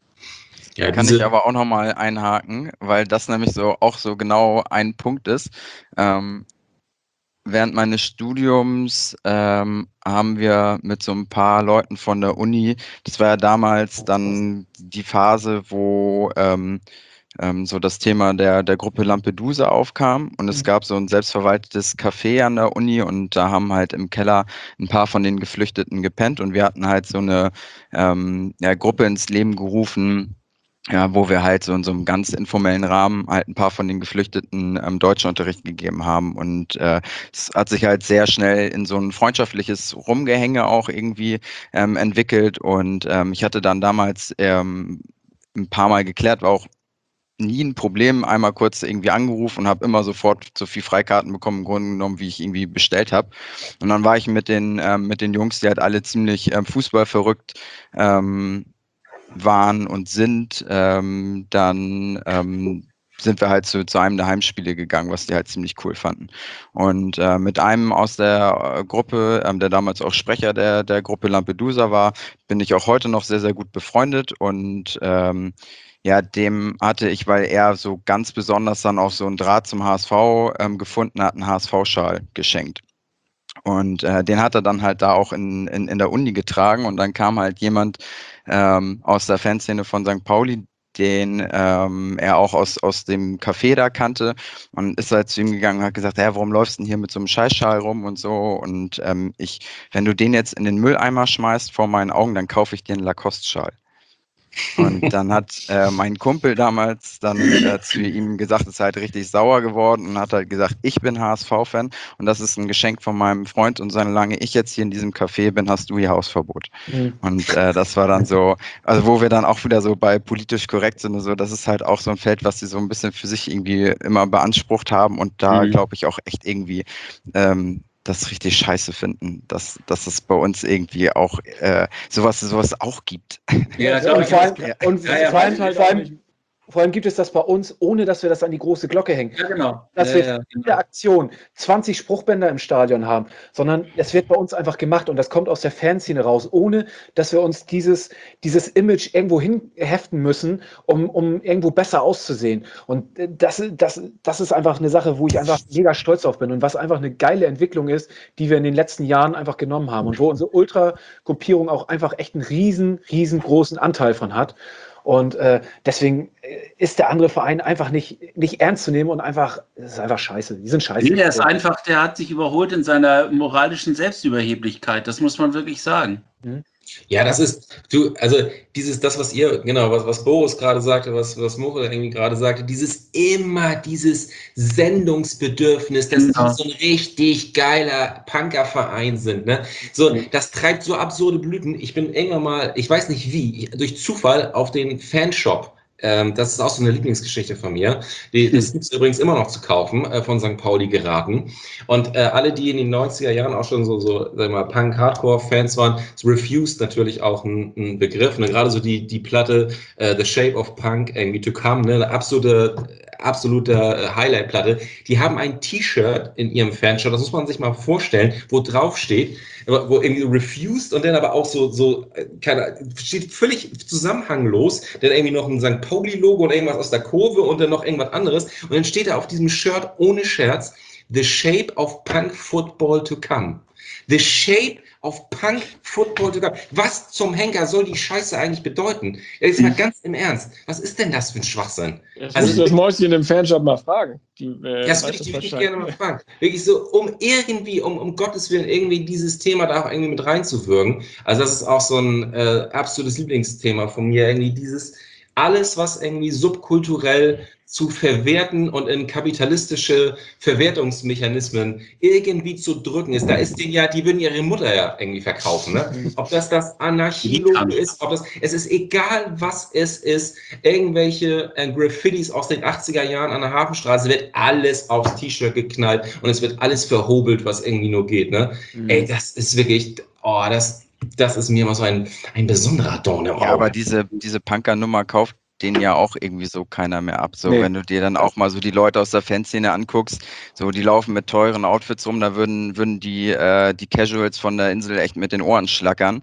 Ja, Kann diese, ich aber auch nochmal einhaken, weil das nämlich so auch so genau ein Punkt ist. Ähm, Während meines Studiums ähm, haben wir mit so ein paar Leuten von der Uni, das war ja damals dann die Phase, wo ähm, ähm, so das Thema der, der Gruppe Lampedusa aufkam und es gab so ein selbstverwaltetes Café an der Uni und da haben halt im Keller ein paar von den Geflüchteten gepennt und wir hatten halt so eine ähm, ja, Gruppe ins Leben gerufen, ja, wo wir halt so in so einem ganz informellen Rahmen halt ein paar von den Geflüchteten ähm, Deutschunterricht gegeben haben. Und äh, es hat sich halt sehr schnell in so ein freundschaftliches Rumgehänge auch irgendwie ähm, entwickelt. Und ähm, ich hatte dann damals ähm, ein paar Mal geklärt, war auch nie ein Problem, einmal kurz irgendwie angerufen und habe immer sofort so viel Freikarten bekommen, im Grunde genommen, wie ich irgendwie bestellt habe. Und dann war ich mit den, ähm, mit den Jungs, die halt alle ziemlich ähm, Fußball verrückt ähm, waren und sind, ähm, dann ähm, sind wir halt zu, zu einem der Heimspiele gegangen, was die halt ziemlich cool fanden. Und äh, mit einem aus der äh, Gruppe, ähm, der damals auch Sprecher der, der Gruppe Lampedusa war, bin ich auch heute noch sehr, sehr gut befreundet und ähm, ja, dem hatte ich, weil er so ganz besonders dann auch so einen Draht zum H S V ähm, gefunden hat, einen H S V-Schal geschenkt. Und äh, den hat er dann halt da auch in, in, in der Uni getragen und dann kam halt jemand ähm, aus der Fanszene von Sankt Pauli, den ähm, er auch aus, aus dem Café da kannte und ist halt zu ihm gegangen und hat gesagt, hä, warum läufst du denn hier mit so einem Scheißschal rum und so und ähm, ich, wenn du den jetzt in den Mülleimer schmeißt vor meinen Augen, dann kaufe ich dir einen Lacoste-Schal. Und dann hat äh, mein Kumpel damals dann äh, zu ihm gesagt, ist halt richtig sauer geworden und hat halt gesagt, ich bin H S V-Fan und das ist ein Geschenk von meinem Freund und solange ich jetzt hier in diesem Café bin, hast du hier Hausverbot. Mhm. Und äh, das war dann so, also wo wir dann auch wieder so bei politisch korrekt sind und so, das ist halt auch so ein Feld, was sie so ein bisschen für sich irgendwie immer beansprucht haben und da mhm. glaube ich auch echt irgendwie ähm, das richtig scheiße finden, dass, dass es bei uns irgendwie auch äh, sowas, sowas auch gibt. Ja, ja, und vor allem, und ja, ja, vor allem, halt vor allem Vor allem gibt es das bei uns, ohne dass wir das an die große Glocke hängen. Ja, genau. Dass ja, wir ja, in genau. der Aktion zwanzig Spruchbänder im Stadion haben, sondern es wird bei uns einfach gemacht und das kommt aus der Fanszene raus, ohne dass wir uns dieses, dieses Image irgendwo hinheften müssen, um, um irgendwo besser auszusehen. Und das, das, das ist einfach eine Sache, wo ich einfach mega stolz drauf bin und was einfach eine geile Entwicklung ist, die wir in den letzten Jahren einfach genommen haben und wo unsere Ultra-Gruppierung auch einfach echt einen riesen, riesengroßen Anteil von hat. Und äh, deswegen ist der andere Verein einfach nicht, nicht ernst zu nehmen und einfach, das ist einfach scheiße. Die sind scheiße. Nee, der ist einfach, der hat sich überholt in seiner moralischen Selbstüberheblichkeit. Das muss man wirklich sagen. Mhm. Ja, das ist, du, also dieses, das, was ihr, genau, was, was Boris gerade sagte, was, was Moritz irgendwie gerade sagte, dieses immer, dieses Sendungsbedürfnis, dass Genau. die so ein richtig geiler Punkerverein sind, ne? So, das treibt so absurde Blüten. Ich bin irgendwann mal, ich weiß nicht wie, durch Zufall auf den Fanshop. Ähm, das ist auch so eine Lieblingsgeschichte von mir. Die, das gibt es übrigens immer noch zu kaufen, äh, von Sankt Pauli geraten. Und äh, alle, die in den neunziger Jahren auch schon so, so sag mal, Punk-Hardcore-Fans waren, ist Refused natürlich auch ein, ein Begriff. Und gerade so die, die Platte äh, The Shape of Punk, irgendwie To Come, ne, eine absolute, absolute äh, Highlight-Platte. Die haben ein T-Shirt in ihrem Fanshop, das muss man sich mal vorstellen, wo drauf steht, wo irgendwie Refused und dann aber auch so, so keine, steht völlig zusammenhanglos, dann irgendwie noch ein Sankt Pauli-Logo und irgendwas aus der Kurve und dann noch irgendwas anderes und dann steht da auf diesem Shirt ohne Scherz The Shape of Punk Football to Come. The Shape of Punk Football to Come. Was zum Henker soll die Scheiße eigentlich bedeuten? Jetzt mal ganz im Ernst. Was ist denn das für ein Schwachsinn? Jetzt also, musst du das Mäuschen im Fanshop mal fragen. Die, äh, das würde ich wirklich gerne mal fragen. Wirklich so, um irgendwie, um, um Gottes Willen, irgendwie dieses Thema da auch irgendwie mit reinzuwirken. Also das ist auch so ein äh, absolutes Lieblingsthema von mir. Irgendwie dieses, alles, was irgendwie subkulturell zu verwerten und in kapitalistische Verwertungsmechanismen irgendwie zu drücken ist. Da ist denen ja, die würden ihre Mutter ja irgendwie verkaufen. Ne? Ob das das Anarchie-Logo ist, ob das, es ist egal, was es ist. Irgendwelche äh, Graffitis aus den achtziger Jahren an der Hafenstraße wird alles aufs T-Shirt geknallt und es wird alles verhobelt, was irgendwie nur geht. Ne? Mhm. Ey, das ist wirklich, oh, das Das ist mir immer so ein, ein besonderer Dorn im Auge. Ja, aber diese, diese Punker-Nummer kauft den ja auch irgendwie so keiner mehr ab. So, nee. Wenn du dir dann auch mal so die Leute aus der Fanszene anguckst, so die laufen mit teuren Outfits rum, da würden, würden die, äh, die Casuals von der Insel echt mit den Ohren schlackern.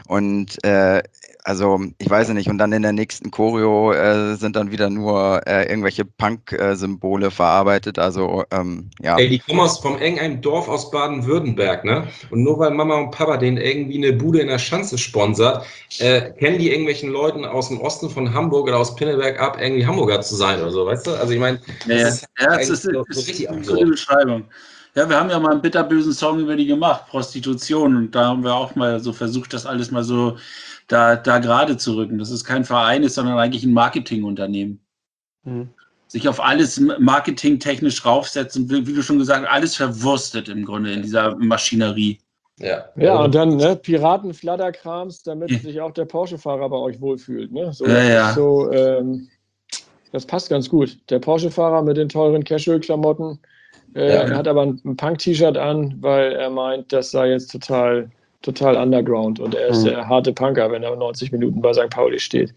Und äh, also, ich weiß nicht, und dann in der nächsten Choreo äh, sind dann wieder nur äh, irgendwelche Punk-Symbole verarbeitet, also, ähm, ja. Ey, die kommen aus, vom irgendeinem Dorf aus Baden-Württemberg, ne? Und nur weil Mama und Papa denen irgendwie eine Bude in der Schanze sponsert, äh, kennen die irgendwelchen Leuten aus dem Osten von Hamburg oder aus Pinneberg ab, irgendwie Hamburger zu sein oder so, weißt du? Also, ich meine, das ja, ist, ja, das ist, so, so richtig eine gute Beschreibung. Ja, wir haben ja mal einen bitterbösen Song über die gemacht, Prostitution, und da haben wir auch mal so versucht, das alles mal so da, da gerade zu rücken. Das ist kein Verein ist, sondern eigentlich ein Marketingunternehmen. Mhm. Sich auf alles marketingtechnisch raufsetzen, wie, wie du schon gesagt hast, alles verwurstet im Grunde in dieser Maschinerie. Ja, ja, und dann ne, Piraten-Fladderkrams, damit ja. sich auch der Porsche-Fahrer bei euch wohlfühlt. Ne? So, ja, das, ja. Ist so ähm, das passt ganz gut. Der Porsche-Fahrer mit den teuren Casual-Klamotten äh, ja, ja. hat aber ein, ein Punk-T-Shirt an, weil er meint, das sei jetzt total total underground und er ist mhm. der harte Punker, wenn er neunzig Minuten bei Sankt Pauli steht.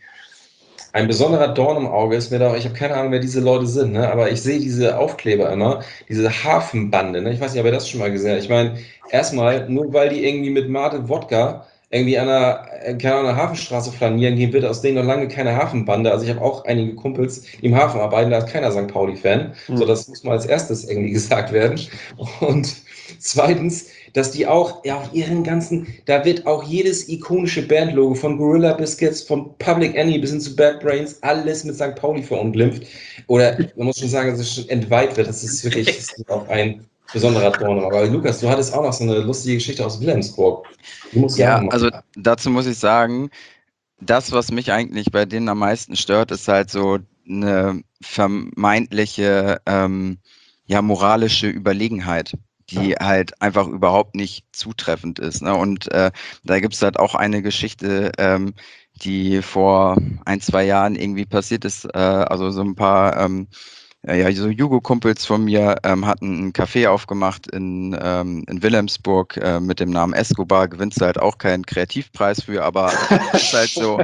Ein besonderer Dorn im Auge ist mir da, ich habe keine Ahnung, wer diese Leute sind, ne? Aber ich sehe diese Aufkleber immer, diese Hafenbande, ne? Ich weiß nicht, ob ihr das schon mal gesehen habt. Ich meine, erstmal, nur weil die irgendwie mit Mate Wodka irgendwie an einer, keine Ahnung, an der Hafenstraße flanieren gehen, wird aus denen noch lange keine Hafenbande. Also ich habe auch einige Kumpels, die im Hafen arbeiten, da ist keiner Sankt Pauli-Fan. Mhm. So, das muss mal als erstes irgendwie gesagt werden. Und zweitens, dass die auch, ja, auf ihren ganzen, da wird auch jedes ikonische Bandlogo von Gorilla Biscuits, von Public Enemy bis hin zu Bad Brains, alles mit Sankt Pauli verunglimpft. Oder man muss schon sagen, dass es schon entweiht wird. Das ist wirklich das ist auch ein besonderer Dorn. Aber Lukas, du hattest auch noch so eine lustige Geschichte aus Wilhelmsburg. Ja, also dazu muss ich sagen, das, was mich eigentlich bei denen am meisten stört, ist halt so eine vermeintliche, ähm, ja, moralische Überlegenheit, die halt einfach überhaupt nicht zutreffend ist. Ne? Und äh, da gibt es halt auch eine Geschichte, ähm, die vor ein, zwei Jahren irgendwie passiert ist. Äh, also so ein paar ähm, ja, so Jugo-Kumpels von mir ähm, hatten ein Café aufgemacht in, ähm, in Wilhelmsburg äh, mit dem Namen Escobar. Gewinnst du halt auch keinen Kreativpreis für, aber ist halt so.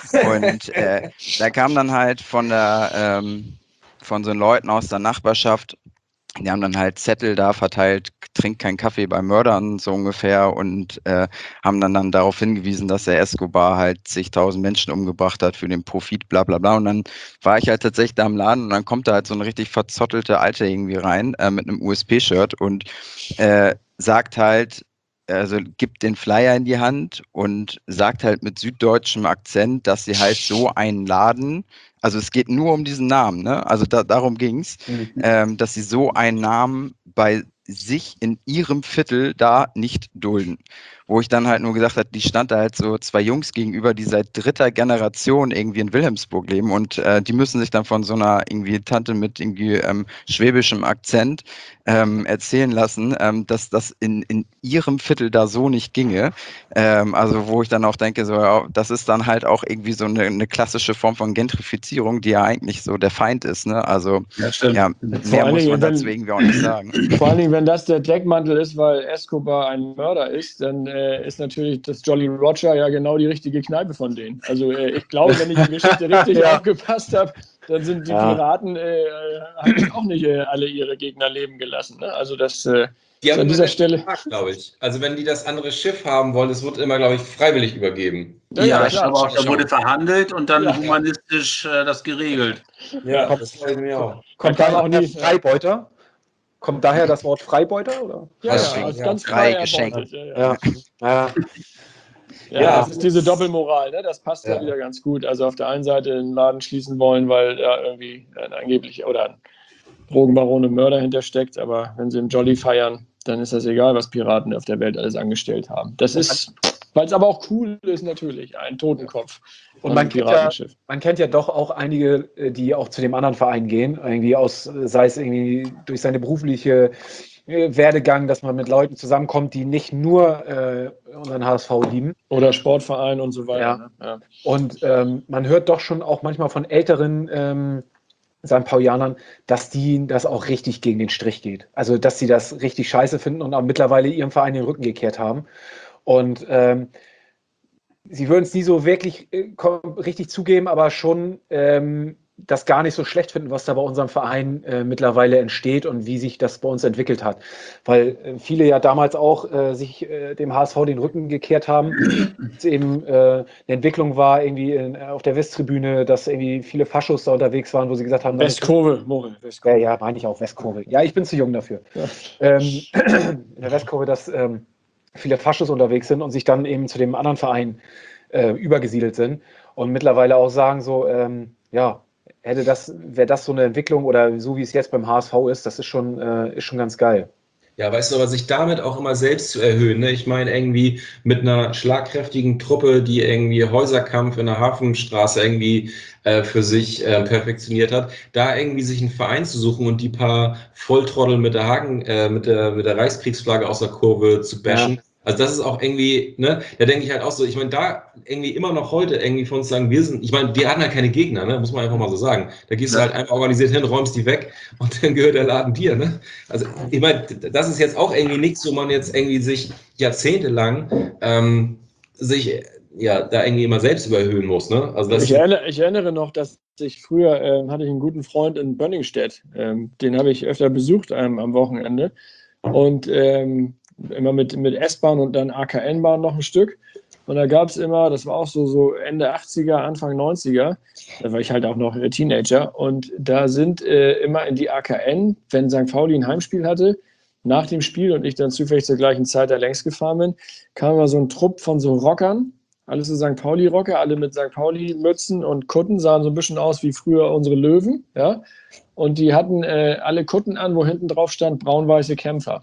Und äh, da kam dann halt von der ähm, von so den Leuten aus der Nachbarschaft, die haben dann halt Zettel da verteilt, trink keinen Kaffee bei Mördern, so ungefähr, und äh, haben dann, dann darauf hingewiesen, dass der Escobar halt zigtausend Menschen umgebracht hat für den Profit, bla bla bla. Und dann war ich halt tatsächlich da im Laden und dann kommt da halt so eine richtig verzottelte Alte irgendwie rein äh, mit einem U S P-Shirt und äh, sagt halt, also gibt den Flyer in die Hand und sagt halt mit süddeutschem Akzent, dass sie halt so einen Laden, also es geht nur um diesen Namen, ne? Also da, darum ging's, Mhm. ähm, dass sie so einen Namen bei sich in ihrem Viertel da nicht dulden. Wo ich dann halt nur gesagt habe, die stand da halt so zwei Jungs gegenüber, die seit dritter Generation irgendwie in Wilhelmsburg leben und äh, die müssen sich dann von so einer irgendwie Tante mit irgendwie ähm, schwäbischem Akzent ähm, erzählen lassen, ähm, dass das in, in ihrem Viertel da so nicht ginge. Ähm, also wo ich dann auch denke, so, ja, das ist dann halt auch irgendwie so eine, eine klassische Form von Gentrifizierung, die ja eigentlich so der Feind ist. Ne? Also Ja, stimmt. ja, Vor mehr allen muss Dingen, man dazu wenn- irgendwie auch nicht sagen. Vor allen Dingen, wenn das der Deckmantel ist, weil Escobar ein Mörder ist, dann äh, ist natürlich das Jolly Roger ja genau die richtige Kneipe von denen. Also äh, ich glaube, wenn ich in die Geschichte richtig Ja. aufgepasst habe, dann sind die Ja. Piraten äh, haben auch nicht äh, alle ihre Gegner leben gelassen. Ne? Also das äh, Die haben an immer dieser den Stelle. Vertrag, glaube ich. Also wenn die das andere Schiff haben wollen, es wird immer, glaube ich, freiwillig übergeben. Ja, Ja, ja, ich klar. glaube auch, da wurde verhandelt und dann Ja. humanistisch äh, das geregelt. Ja, das glaube ich mir auch. Kommt Man kann daher auch nie- Freibeuter? Kommt daher das Wort Freibeuter? Oder? Ja, Das ja, stimmt, als ganz ja. frei Geschenk. erbeutet. Ja, ja. Ja. Ja. Ja, Ja, das ist diese Doppelmoral, ne? Das passt ja. Ja. wieder ganz gut. Also auf der einen Seite den Laden schließen wollen, weil da irgendwie ein angeblich oder ein Drogenbaron und Mörder hintersteckt, aber wenn sie im Jolly feiern, dann ist das egal, was Piraten auf der Welt alles angestellt haben. Das ist, weil es aber auch cool ist natürlich, ein Totenkopf Und an man einem kennt, ja, Piratenschiff. man kennt ja doch auch einige, äh, die auch zu dem anderen Verein gehen, irgendwie aus, äh, sei es irgendwie durch seine berufliche äh, Werdegang, dass man mit Leuten zusammenkommt, die nicht nur äh, unseren H S V lieben. Oder Sportverein und so weiter. Ja. Ne? Ja. Und ähm, man hört doch schon auch manchmal von älteren ähm, Sankt Paulianern, dass die das auch richtig gegen den Strich geht. Also, dass sie das richtig scheiße finden und auch mittlerweile ihrem Verein den Rücken gekehrt haben. Und ähm, sie würden es nie so wirklich äh, kom- richtig zugeben, aber schon ähm, das gar nicht so schlecht finden, was da bei unserem Verein äh, mittlerweile entsteht und wie sich das bei uns entwickelt hat. Weil äh, viele ja damals auch äh, sich äh, dem H S V den Rücken gekehrt haben. Es eben äh, eine Entwicklung war irgendwie in, auf der Westtribüne, dass irgendwie viele Faschos da unterwegs waren, wo sie gesagt haben, Westkurve, Moritz. ja, Westkurve. ja, meine ich auch, Westkurve. Ja, ich bin zu jung dafür. Ja. Ähm, in der Westkurve, dass ähm, viele Faschos unterwegs sind und sich dann eben zu dem anderen Verein äh, übergesiedelt sind und mittlerweile auch sagen so, ähm, ja, hätte das, wäre das so eine Entwicklung oder so wie es jetzt beim H S V ist, das ist schon, äh, ist schon ganz geil. Ja, weißt du, aber sich damit auch immer selbst zu erhöhen, ne? Ich meine, irgendwie mit einer schlagkräftigen Truppe, die irgendwie Häuserkampf in der Hafenstraße irgendwie äh, für sich äh, perfektioniert hat, da irgendwie sich einen Verein zu suchen und die paar Volltrottel mit der Haken, äh, mit der, mit der Reichskriegsflagge aus der Kurve zu bashen. Ja. Also das ist auch irgendwie, ne, da denke ich halt auch so, ich meine, da irgendwie immer noch heute irgendwie von uns sagen, wir sind, ich meine, die hatten halt keine Gegner, ne, muss man einfach mal so sagen. Da gehst du Ja. halt einfach organisiert hin, räumst die weg und dann gehört der Laden dir, ne. Also ich meine, das ist jetzt auch irgendwie nichts, wo man jetzt irgendwie sich jahrzehntelang ähm, sich ja da irgendwie immer selbst überhöhen muss, ne. Also das Ich erinnere, ich erinnere noch, dass ich früher ähm, hatte ich einen guten Freund in Bönningstedt. Ähm, den habe ich öfter besucht ähm, am Wochenende. Und ähm, immer mit, mit S-Bahn und dann A K N-Bahn noch ein Stück. Und da gab es immer, das war auch so, so Ende achtziger, Anfang neunziger, da war ich halt auch noch äh, Teenager. Und da sind äh, immer in die A K N, wenn Sankt Pauli ein Heimspiel hatte, nach dem Spiel und ich dann zufällig zur gleichen Zeit da längs gefahren bin, kam immer so ein Trupp von so Rockern, alles so Sankt Pauli-Rocker, alle mit Sankt Pauli-Mützen und Kutten, sahen so ein bisschen aus wie früher unsere Löwen, ja. Und die hatten äh, alle Kutten an, wo hinten drauf stand braun-weiße Kämpfer.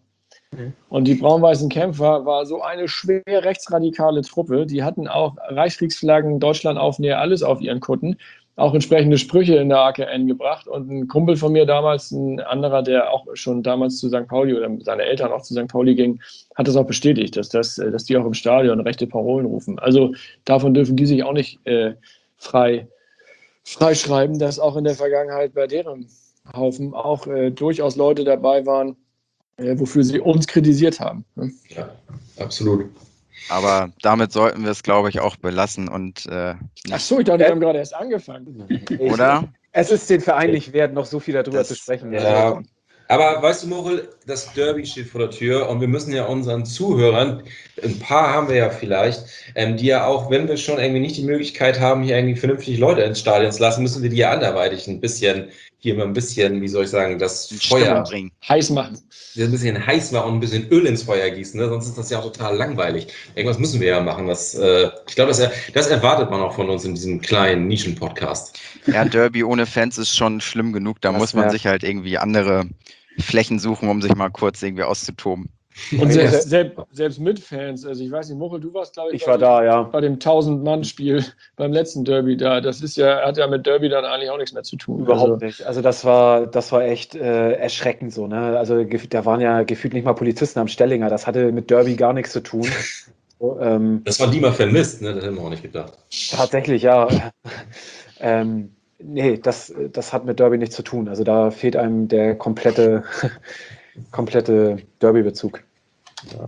Mhm. Und die braun-weißen Kämpfer war so eine schwer rechtsradikale Truppe. Die hatten auch Reichskriegsflaggen, Deutschlandaufnäher, alles auf ihren Kutten. Auch entsprechende Sprüche in der A K N gebracht. Und ein Kumpel von mir damals, ein anderer, der auch schon damals zu Sankt Pauli oder seine Eltern auch zu Sankt Pauli gingen, hat das auch bestätigt, dass, das, dass die auch im Stadion rechte Parolen rufen. Also davon dürfen die sich auch nicht äh, frei freischreiben, dass auch in der Vergangenheit bei deren Haufen auch äh, durchaus Leute dabei waren, äh, wofür sie uns kritisiert haben. Ne? Ja, absolut. Aber damit sollten wir es, glaube ich, auch belassen. Und, äh, Ach so, ich dachte, wir haben gerade erst angefangen. Oder? Es ist den Verein nicht wert, noch so viel darüber Das, zu sprechen. Ja, Also, aber weißt du, Morel, das Derby steht vor der Tür und wir müssen ja unseren Zuhörern, ein paar haben wir ja vielleicht, ähm, die ja auch, wenn wir schon irgendwie nicht die Möglichkeit haben, hier irgendwie vernünftig Leute ins Stadion zu lassen, müssen wir die ja anderweitig ein bisschen, hier mal ein bisschen, wie soll ich sagen, das Feuer bringen. Heiß machen. ein bisschen heiß machen und ein bisschen Öl ins Feuer gießen, ne? Sonst ist das ja auch total langweilig. Irgendwas müssen wir ja machen. Was, äh, ich glaube, das, das erwartet man auch von uns in diesem kleinen Nischen-Podcast. Ja, Derby ohne Fans ist schon schlimm genug. Da Das muss man nervt. sich halt irgendwie andere Flächen suchen, um sich mal kurz irgendwie auszutoben. Und selbst, selbst, selbst mit Fans, also ich weiß nicht, Muchel, du warst, glaube ich, ich bei war dem, da, ja. bei dem tausend-Mann-Spiel beim letzten Derby da. Das ist ja, hat ja mit Derby dann eigentlich auch nichts mehr zu tun. Überhaupt also, nicht. Also das war, das war echt äh, erschreckend so. Ne? Also gef- da waren ja gefühlt nicht mal Polizisten am Stellinger. Das hatte mit Derby gar nichts zu tun. So, ähm, Das war die mal vermisst, ne? Das hätten wir auch nicht gedacht. tatsächlich, ja. ähm, nee, das, das hat mit Derby nichts zu tun. Also da fehlt einem der komplette, komplette Derby-Bezug. Ja.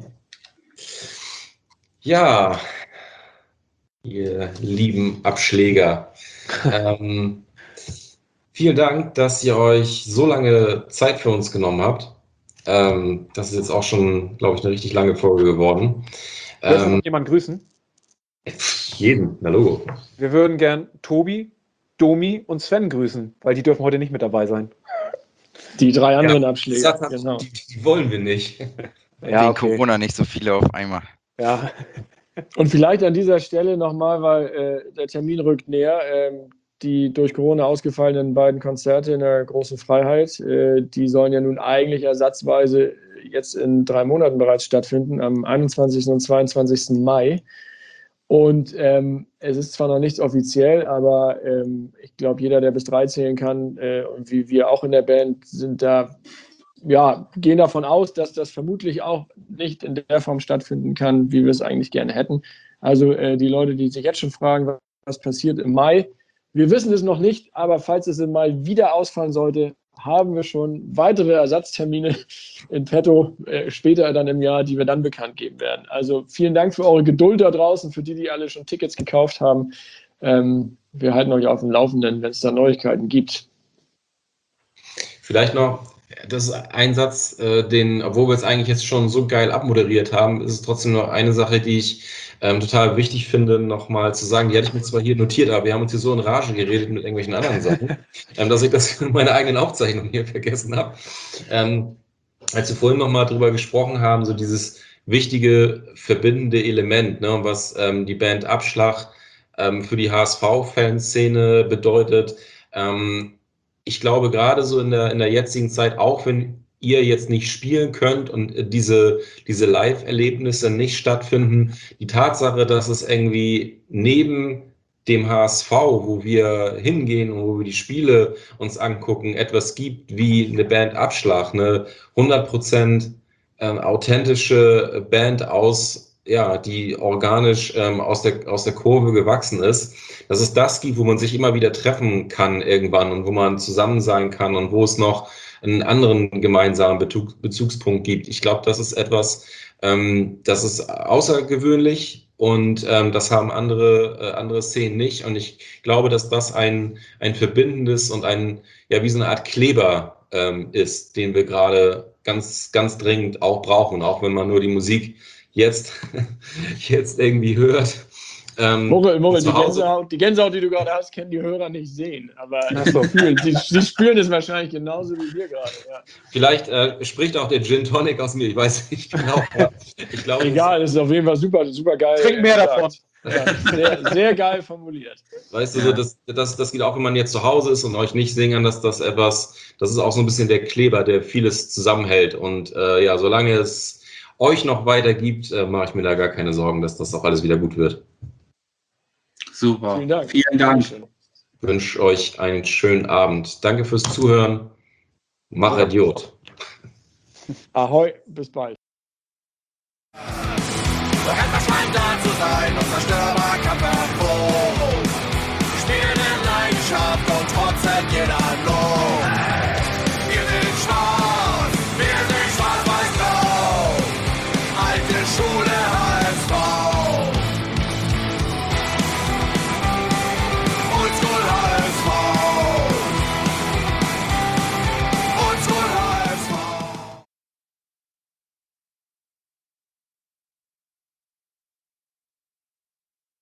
Ja, ihr lieben Abschläger. ähm, vielen Dank, dass ihr euch so lange Zeit für uns genommen habt. Ähm, das ist jetzt auch schon, glaube ich, eine richtig lange Folge geworden. Willst du Ähm, noch jemanden grüßen? jeden, na Logo. Wir würden gern Tobi, Domi und Sven grüßen, weil die dürfen heute nicht mit dabei sein. die drei anderen Ja, Abschläge. das, Genau. die, die wollen wir nicht. Ja, Wegen okay. Corona nicht so viele auf einmal. Ja, Und vielleicht an dieser Stelle nochmal, weil äh, der Termin rückt näher, ähm, die durch Corona ausgefallenen beiden Konzerte in der Großen Freiheit, äh, die sollen ja nun eigentlich ersatzweise jetzt in drei Monaten bereits stattfinden, am einundzwanzigsten und zweiundzwanzigsten Mai. Und ähm, es ist zwar noch nichts offiziell, aber ähm, ich glaube, jeder, der bis drei zählen kann, äh, und wie wir auch in der Band, sind da, ja, gehen davon aus, dass das vermutlich auch nicht in der Form stattfinden kann, wie wir es eigentlich gerne hätten. Also äh, die Leute, die sich jetzt schon fragen, was passiert im Mai, wir wissen es noch nicht, aber falls es im Mai wieder ausfallen sollte, haben wir schon weitere Ersatztermine in petto, äh, später dann im Jahr, die wir dann bekannt geben werden. Also vielen Dank für eure Geduld da draußen, für die, die alle schon Tickets gekauft haben. Ähm, wir halten euch auf dem Laufenden, wenn es da Neuigkeiten gibt. Vielleicht noch, das ist ein Satz, äh, den, obwohl wir es eigentlich jetzt schon so geil abmoderiert haben, ist es trotzdem noch eine Sache, die ich ähm, total wichtig finde, nochmal zu sagen. Die hatte ich mir zwar hier notiert, aber wir haben uns hier so in Rage geredet mit irgendwelchen anderen Sachen, ähm, dass ich das in meiner eigenen Aufzeichnung hier vergessen habe. Ähm, als wir vorhin nochmal drüber gesprochen haben, so dieses wichtige, verbindende Element, ne, was ähm, die Band Abschlag ähm, für die H S V-Fanszene bedeutet. Ähm, ich glaube, gerade so in der, in der jetzigen Zeit, auch wenn ihr jetzt nicht spielen könnt und diese, diese Live-Erlebnisse nicht stattfinden, die Tatsache, dass es irgendwie neben dem H S V, wo wir hingehen und wo wir die Spiele uns angucken, etwas gibt wie eine Band Abschlag, eine hundert Prozent ähm, authentische Band aus, ja, die organisch ähm, aus der, aus der Kurve gewachsen ist, dass es das gibt, wo man sich immer wieder treffen kann irgendwann und wo man zusammen sein kann und wo es noch einen anderen gemeinsamen Bezug, Bezugspunkt gibt. Ich glaube, das ist etwas, ähm, das ist außergewöhnlich und ähm, das haben andere, äh, andere Szenen nicht. Und ich glaube, dass das ein, ein verbindendes und ein, ja, wie so eine Art Kleber ähm, ist, den wir gerade ganz, ganz dringend auch brauchen, auch wenn man nur die Musik jetzt, jetzt irgendwie hört. Ähm, Moritz, Moritz, zu die, Hause- Gänsehaut, die Gänsehaut, die du gerade hast, können die Hörer nicht sehen. Aber Ach so. sie, fühlen, sie, sie spüren es wahrscheinlich genauso wie wir gerade. Ja. Vielleicht äh, spricht auch der Gin Tonic aus mir, ich weiß nicht genau. Ich glaube, Egal, es ist auf jeden Fall super, super geil. Trink mehr gesagt. davon. Ja, sehr, sehr geil formuliert. Weißt du, so, das, das, das geht auch, wenn man jetzt zu Hause ist und euch nicht singen kann, dass das etwas, das ist auch so ein bisschen der Kleber, der vieles zusammenhält. Und äh, ja, solange es euch noch weiter gibt, äh, mache ich mir da gar keine Sorgen, dass das auch alles wieder gut wird. Super. Vielen Dank. Vielen Dank. Dankeschön. Ich wünsche euch einen schönen Abend. Danke fürs Zuhören. Mach Idiot. Ahoi, bis bald. Doch etwas scheint da zu sein, unzerstörbar.